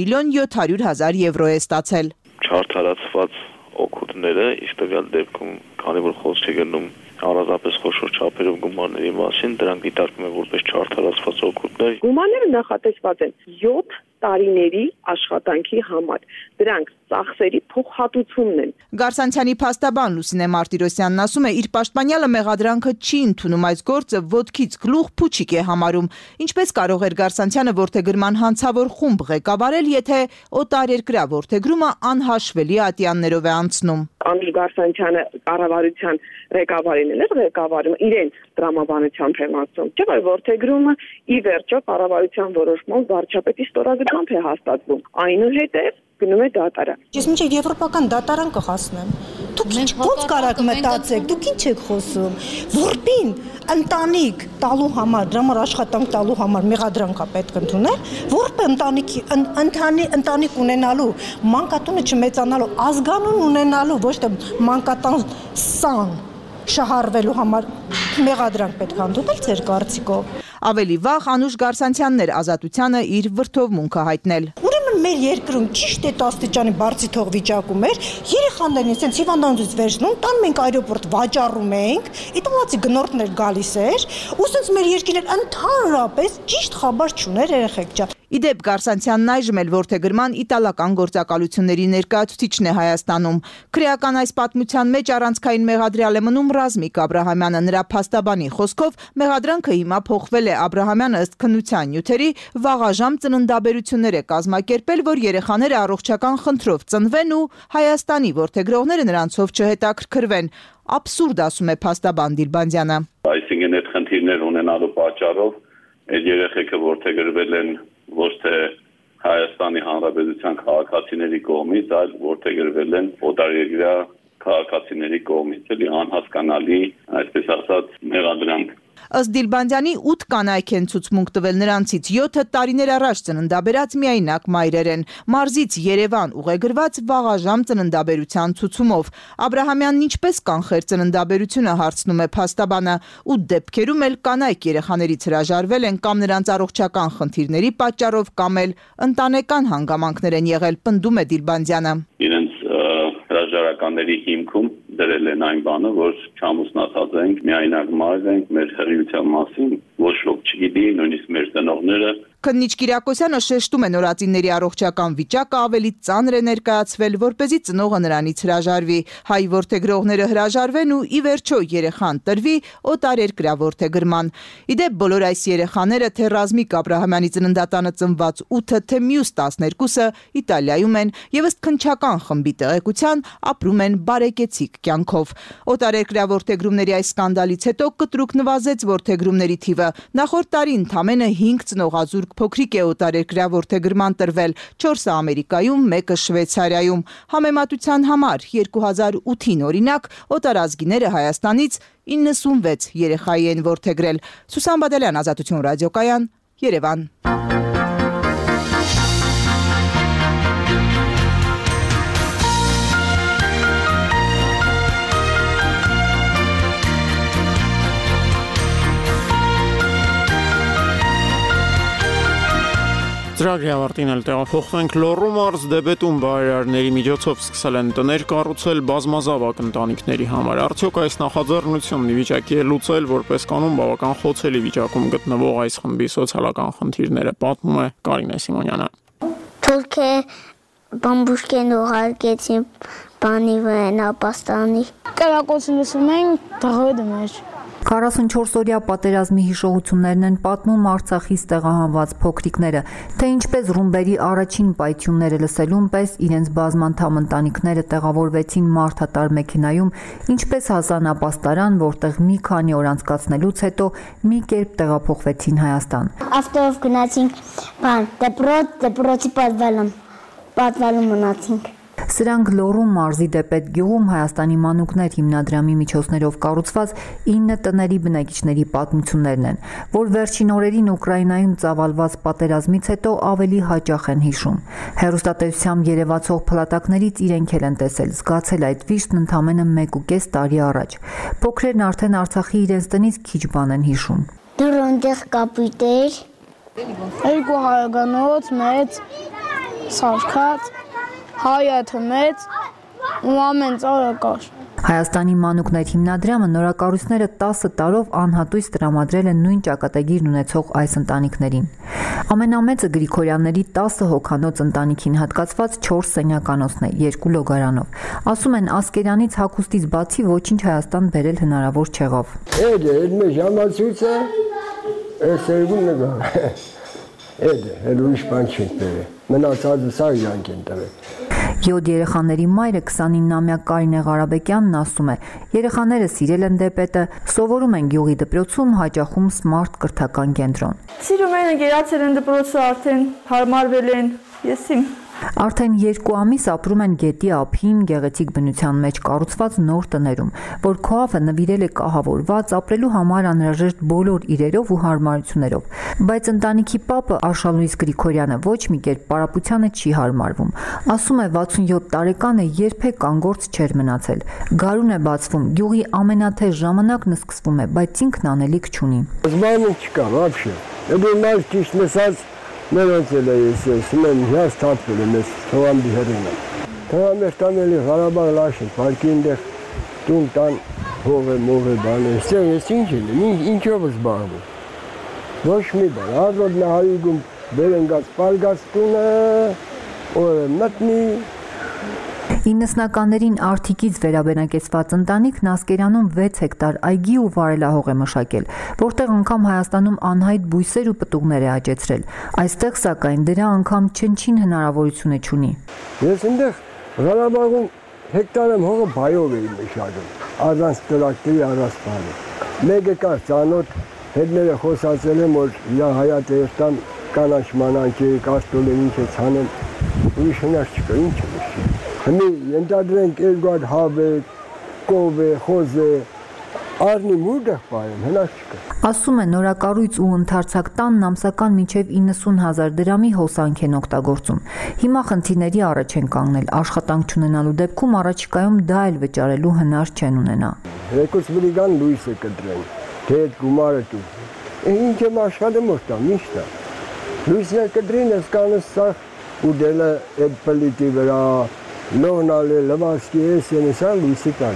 1.700.000 եվրո է ստացել։ Չարթարացված օգուտները իսկ տվյալ դեպքում, քանի որ խոսք է գնում առանձնապես խոշոր չափերով գումարների մասին, դրանք դիտարկվում են որպես չարթարացված օգուտներ։ Գումարները նախատեսված են 7 տարիների աշխատանքի համար։ Դրանք ծախսերի փոխհատուցումն են։ Գարսանցյանի փաստաբան Լուսինե Մարտիրոսյանն ասում է, իր պաշտպանյալը մեղադրանքը չի ընդունում, այս գործը ոտքից գլուխ փուչիկ է համարում։ Ինչպես կարող էր Գարսանցյանը որդեգրման հանցավոր խումբ ղեկավարել, եթե օտարերկրյա որդեգրումը անհաշվելի ատյաններով է անցնում։ Անուշ Գարսանցյանը կառավարության ղեկավարին էլ ղեկավարում իրենց տրամաբանությամբ է ասում։ Չէ՞ որ որդեգրումը ի վերջո կառավարության որոշմամբ վարչապետի ստորագրմամբ է հաստատվում։ Այնուհետև գնում է դատարան։ Ես մինչև եվրոպական դատարան կհասնեմ։ Դուք ո՞նց կարաք մտածեք, դուք ինչ եք խոսում։ Որպին ընտանիք տալու համար, դրա համար աշխատանք տալու համար մեղադրանք է պետք ընդունել, որպե ընտանիք ունենալու, մանկատունը չմեծանալու, ազգանուն ունենալու, ոչ թե մանկատան սան շահարվելու համար մեղադրանք պետք է ընդունել ձեր կարծիքով։ Ավելի վաղ Անուշ Գարսանցյանն էր Ազատությանը իր վրդովմունքը հայտնել։ Ուրեմն մեր երկրում ճիշտ է աստիճանի բարձի թող վիճակում էր, երեխաներին ասենց հիվանդանոցից վերցնում, տանում ենք այրոպորտ վաճառում ենք, իտալացի գնորդներ գալիս էր, ու ասենց մեր երկիրն ընդհանրապես ճիշտ խաբար չուներ երեխեք ջան։ Իդեպ Գարսանցյանն այժմ էլ որդեգրման իտալական գործակալությունների ներկայացուցիչն է Հայաստանում։ Քրեական այս պատմության մեջ առանցքային մեղադրյալ է մնում Ռազմիկ Աբրահամյանը։ Նրա փաստաբանի խոսքով մեղադրանքը հիմա փոխվել է։ Աբրահամյանը ըստ քննության նյութերի վաղաժամ ծննդաբերություններ է կազմակերպել, որ երեխաները առողջական խնդրով ծնվեն ու Հայաստանի որդեգրողները նրանցով չհետաքրքրվեն։ Աբսուրդ, ասում է փաստաբան Դիլբանդյանը։ Այսինքն այդ խնդիրներ ունենալու պատճառով այդ երեխեքը որդեգրվել են ոչ թե Հայաստանի Հանրապետության քաղաքացիների կողմից, այլ որդեգրվել են օտարերկրյա քաղաքացիների կողմից, էլի անհասկանալի, այսպես ասած, մեղադրանք։ Ըստ Դիլբանդյանի 8 կանայք են ցուցմունք տվել, նրանցից 7-ը տարիներ առաջ ծննդաբերած միայնակ մայրեր են, մարզից Երևան ուղեգրված վաղաժամ ծննդաբերության ցուցումով։ Աբրահամյանն ինչպես կանխեր ծննդաբերությունը, հարցնում է փաստաբանը, 8 դեպքերում էլ կանայք երեխաներից հրաժարվել են կամ նրանց առողջական խնդիրների պատճառով, կամ էլ ընտանեկան հանգամանքներ են եղել, պնդում է Դիլբանդյանը։ Իրենց հրաժարականների հիմքում դրել են այն բանը, որ չամուսնացած ենք, միայնակ մայր ենք, մեր հղիության մասին ոչ ոք չգիտի, նույնիսկ մեր ծնողները։ Քննիչ Կիրակոսյանը շեշտում է նորածինների առողջական վիճակը ավելի ծանր է ներկայացվել, որպեսզի ծնողը նրանից հրաժարվի, հայ որդեգրողները հրաժարվեն ու ի վերջո երեխան տրվի օտարերկրյա որդեգրման։ Իդեպ բոլոր այս երեխաները թե Ռազմիկ Աբրահամյանի ծննդատանը ծնված 8-ը, թե մյուս 12-ը Իտալիայում են եւ ըստ քննչական խմբի տեղեկության ապրում են բարեկեցիկ կյանքով։ Օտարերկրյա որդեգրումների այս սկանդալից հետո կտրուկ նվազեց որդեգրումների թիվը։ Նախորդ տարի ընդամենը 5 ծնողազուրկ փոքրիկ է օտարերկրյա որդեգրման տրվել, 4-ը Ամերիկայում, 1-ը Շվեյցարիայում։ Համեմատության համար 2008-ին օրինակ օտարազգիները Հայաստանից 96 երեխայի են որդեգրել։ Սուսան Բադալյան, Ազատություն ռադիոկայան, Երևան։ Ծրագրի ավարտին էլ տեղափոխվենք Լոռու մարզ Դեբետում բարերարների միջոցով սկսել են տներ կառուցել բազմազավակ ընտանիքների համար։ Արդյոք այս նախաձեռնությունն ի վիճակի է լուծել որպես կանոն բավական խոցելի վիճակում գտնվող այս խմբի սոցիալական խնդիրները, պատմում է Կարինե Սիմոնյանը։ Թուրքը բամբուշկեն ուղարկեցին բանի վրա ապաստանի։ Կրակոցնուսում են դղոդը մեջ։ 44-օրյա պատերազմի հիշողություններն են պատմում Արցախից տեղահանված փոքրիկները, թե ինչպես ռումբերի առաջին պայթյունները լսելուն պես իրենց բազմանդամ ընտանիքները տեղավորվեցին մարդատար մեքենայում, ինչպես հասան ապաստարան, որտեղ մի քանի օր անցկացնելուց հետո մի կերպ տեղափոխվեցին Հայաստան։ Ավտոյով գնացինք դեպրոցի պատվալում մնացինք։ Սրանք Լոռու մարզի Դեպետ գյուղում Հայաստանի մանուկներ հիմնադրամի միջոցներով կառուցված 9 տների բնակիչների պատմություններն են, որ վերջին օրերին Ուկրաինայում ծավալված պատերազմից հետո ավելի հաճախ են հիշում։ Հեռուստատեսությամբ երևացող փլատակներից իրենք էլ են տեսել, զգացել այդ վիշտն ընդամենը 1.5 տարի առաջ։ Փոքրերն արդեն Արցախի իրենց տնից քիչ բան են հիշում։ Դուր այնտեղ կապույտ էր, 2 հարագանոց մեծ սարքած հայաթը մեծ ու ամեն ծառը կար։ Հայաստանի մանուկներ հիմնադրամը նորակառույցները 10 տարով անհատույց տրամադրել են նույն ճակատագիրն ունեցող այս ընտանիքներին։ Ամենամեծը Գրիգորյանների 10 հոգանոց ընտանիքին հատկացված 4 սենյականոցն է 2 լոգարանով։ Ասում են Ասկերանից հագուստից բացի ոչինչ Հայաստան բերել հնարավոր չեղավ։ Այդ մեր ժամացույցը էսերուն նգա։ Այդ հելույշ բան չենք բերել։ Մնացածը սա իրանք են տվել։ 7 երեխաների մայրը 29-ամյա Կարինե Ղարաբեկյանն ասում է. երեխաները սիրել են Դեպետը, սովորում են գյուղի դպրոցում, հաճախում Smart կրթական կենտրոն։ Սիրում են, գերացել են դպրոցը, արդեն հարմարվել են, եսիմ։ Արդեն 2 ամիս ապրում են գետի ափին գեղեցիկ բնության մեջ կառուցված նոր տներում, որ քոավը նվիրել է կահավորված ապրելու համար անհրաժեշտ բոլոր իրերով ու հարմարություններով, բայց ընտանիքի պապը Արշալույս Գրիգորյանը ոչ մի կերպ պարապությանը չի հարմարվում։ Ասում է 67 տարեկանը երբեք անգործ չէր մնացել։ Գարուն է բացվում, գյուղի ամենաթեժ ժամանակն սկսվում է, բայց ինքն անելիք չունի։ Զմանը չկա, вообще։ Դե մալ ճիշտ ասած Նրանց էլ է ես մեն հաստատվել եմ ես թողամդի հերինը։ Թողամեր տանելի Ղարաբաղ լաշեն, պարկի ինդեղ տուն տան հողը բան է, ստեղ ես ինչ էլ եմ, ինչով զբաղվում։ Ոչ մի բան, ազոտ նահարիգում բերենգած պարգած տունը, օրը մտնի։ 90-ականներին Արթիկից վերաբնակեցված ընտանիքն Ասկերանում 6 հեկտար այգի ու վարելահող է մշակել, որտեղ անգամ Հայաստանում անհայտ բույսեր ու պտուղներ է աճեցրել։ Այստեղ սակայն դրա անգամ չնչին հնարավորությունը չունի։ Ես այնտեղ Ղարաբաղում հեկտարեմ հողը բայով էի մշակում, առանց տրակտորի, առանց բանի։ Մեկը կար ծանոթ, հետները խոսացել եմ, որ իրա հայատ երտան կանաչ մանանք է, կաստոլ է ինչ է ցանեմ, ուրիշ հնար չկա, ինչ է մշի։ Հմի ենտադրենք երկար հավ է, կով է, խոզ է, արնի մուրդեղ պայեմ, հնար չկա։ Ասում է նորակառույց ու ընդարձակ տանն ամսական մինչև 90,000 դրամի հոսանք են օգտագործում։ Հիմա խնդիրների առաջ են կանգնել, աշխատանք չունենալու դեպքում առաջիկայում դա էլ վճարելու հնար չեն ունենա։ Երկուս բրիգան լույս է կտրեն, թե այդ գումարը դու։ Ինչ եմ աշխատում ոստամ, ինչ դա։ Լույսն է կտրին, ես կանս սաղ ու դելը այդ պլիտի վրա, լողնալ է, լվասկի ես ենեսան լույսի կարգը։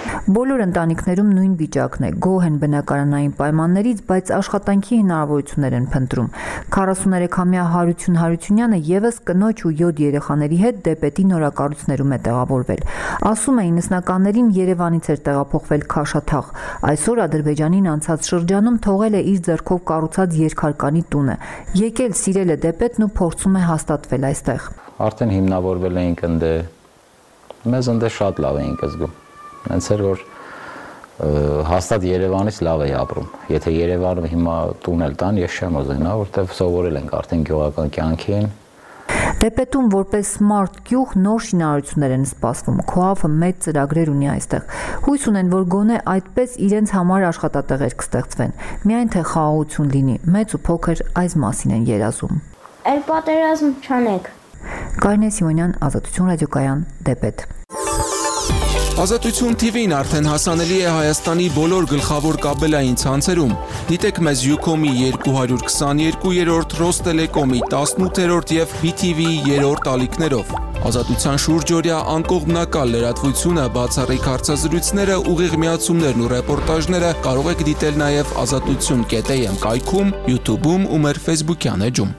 Բոլոր ընտանիքներում նույն վիճակն է, գոհ են բնակարանային պայմաններից, բայց աշխատանքի հնարավորություններ են փնտրում։ 43-ամյա Հարություն Հարությունյանը եւս կնոջ ու 7 երեխաների հետ դեպետի նորակառույցներում է տեղավորվել։ Ասում է 90-ականներին Երևանից էր տեղափոխվել Քաշաթաղ։ Այսօր Ադրբեջանին անցած շրջանում թողել է իր ձեռքով կառուցած երկհարկանի տունը։ Եկել սիրել է դեպետն ու փորձում է հաստատվել այստեղ։ Արդեն հիմնավորվել էինք ընդ մեզ ընդ շատ լավ էինք զգում։ Հենց էր որ հաստատ Երևանից լավ է ապրում։ Եթե Երևանը հիմա տուն էլ տան, ես չեմ ուզենա, որտեղ սովորել ենք արդեն գյուղական կյանքին։ Դեպետում որպես smart գյուղ նոր շինարարություններ են սպասվում։ Քոավը մեծ ծրագրեր ունի այստեղ։ Հույս ունեն, որ գոնե այդպես իրենց համար աշխատատեղեր կստեղծվեն։ Միայն թե խաղաղություն լինի, մեծ ու փոքր այս մասին են երազում։ Էլ պատերազմ չանեք։ Կարինե Սիմոնյան, Ազատություն ռադիոկայան, Դեպետ։ Ազատություն TV-ն արդեն հասանելի է Հայաստանի բոլոր գլխավոր կաբելային ցանցերում։ Դիտեք մեզ Ucom-ի 222-րդ, Ռոստելեկոմի 18-րդ եւ BTV-ի 3-րդ ալիքներով։ Ազատության շուրջօրյա անկողմնակալ լրատվությունը, բացառիկ հարցազրույցները, ուղիղ միացումներն ու ռեպորտաժները կարող եք դիտել նաեւ azatutsun.am կայքում, YouTube-ում ու մեր Facebook-յան էջում։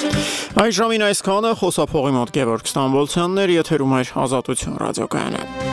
Այս ժամին այսքանը, խոսափողի մոտ Գևորգ Ստամբոլցյանն էր, եթերում էր Ազատություն ռադիոկայանը։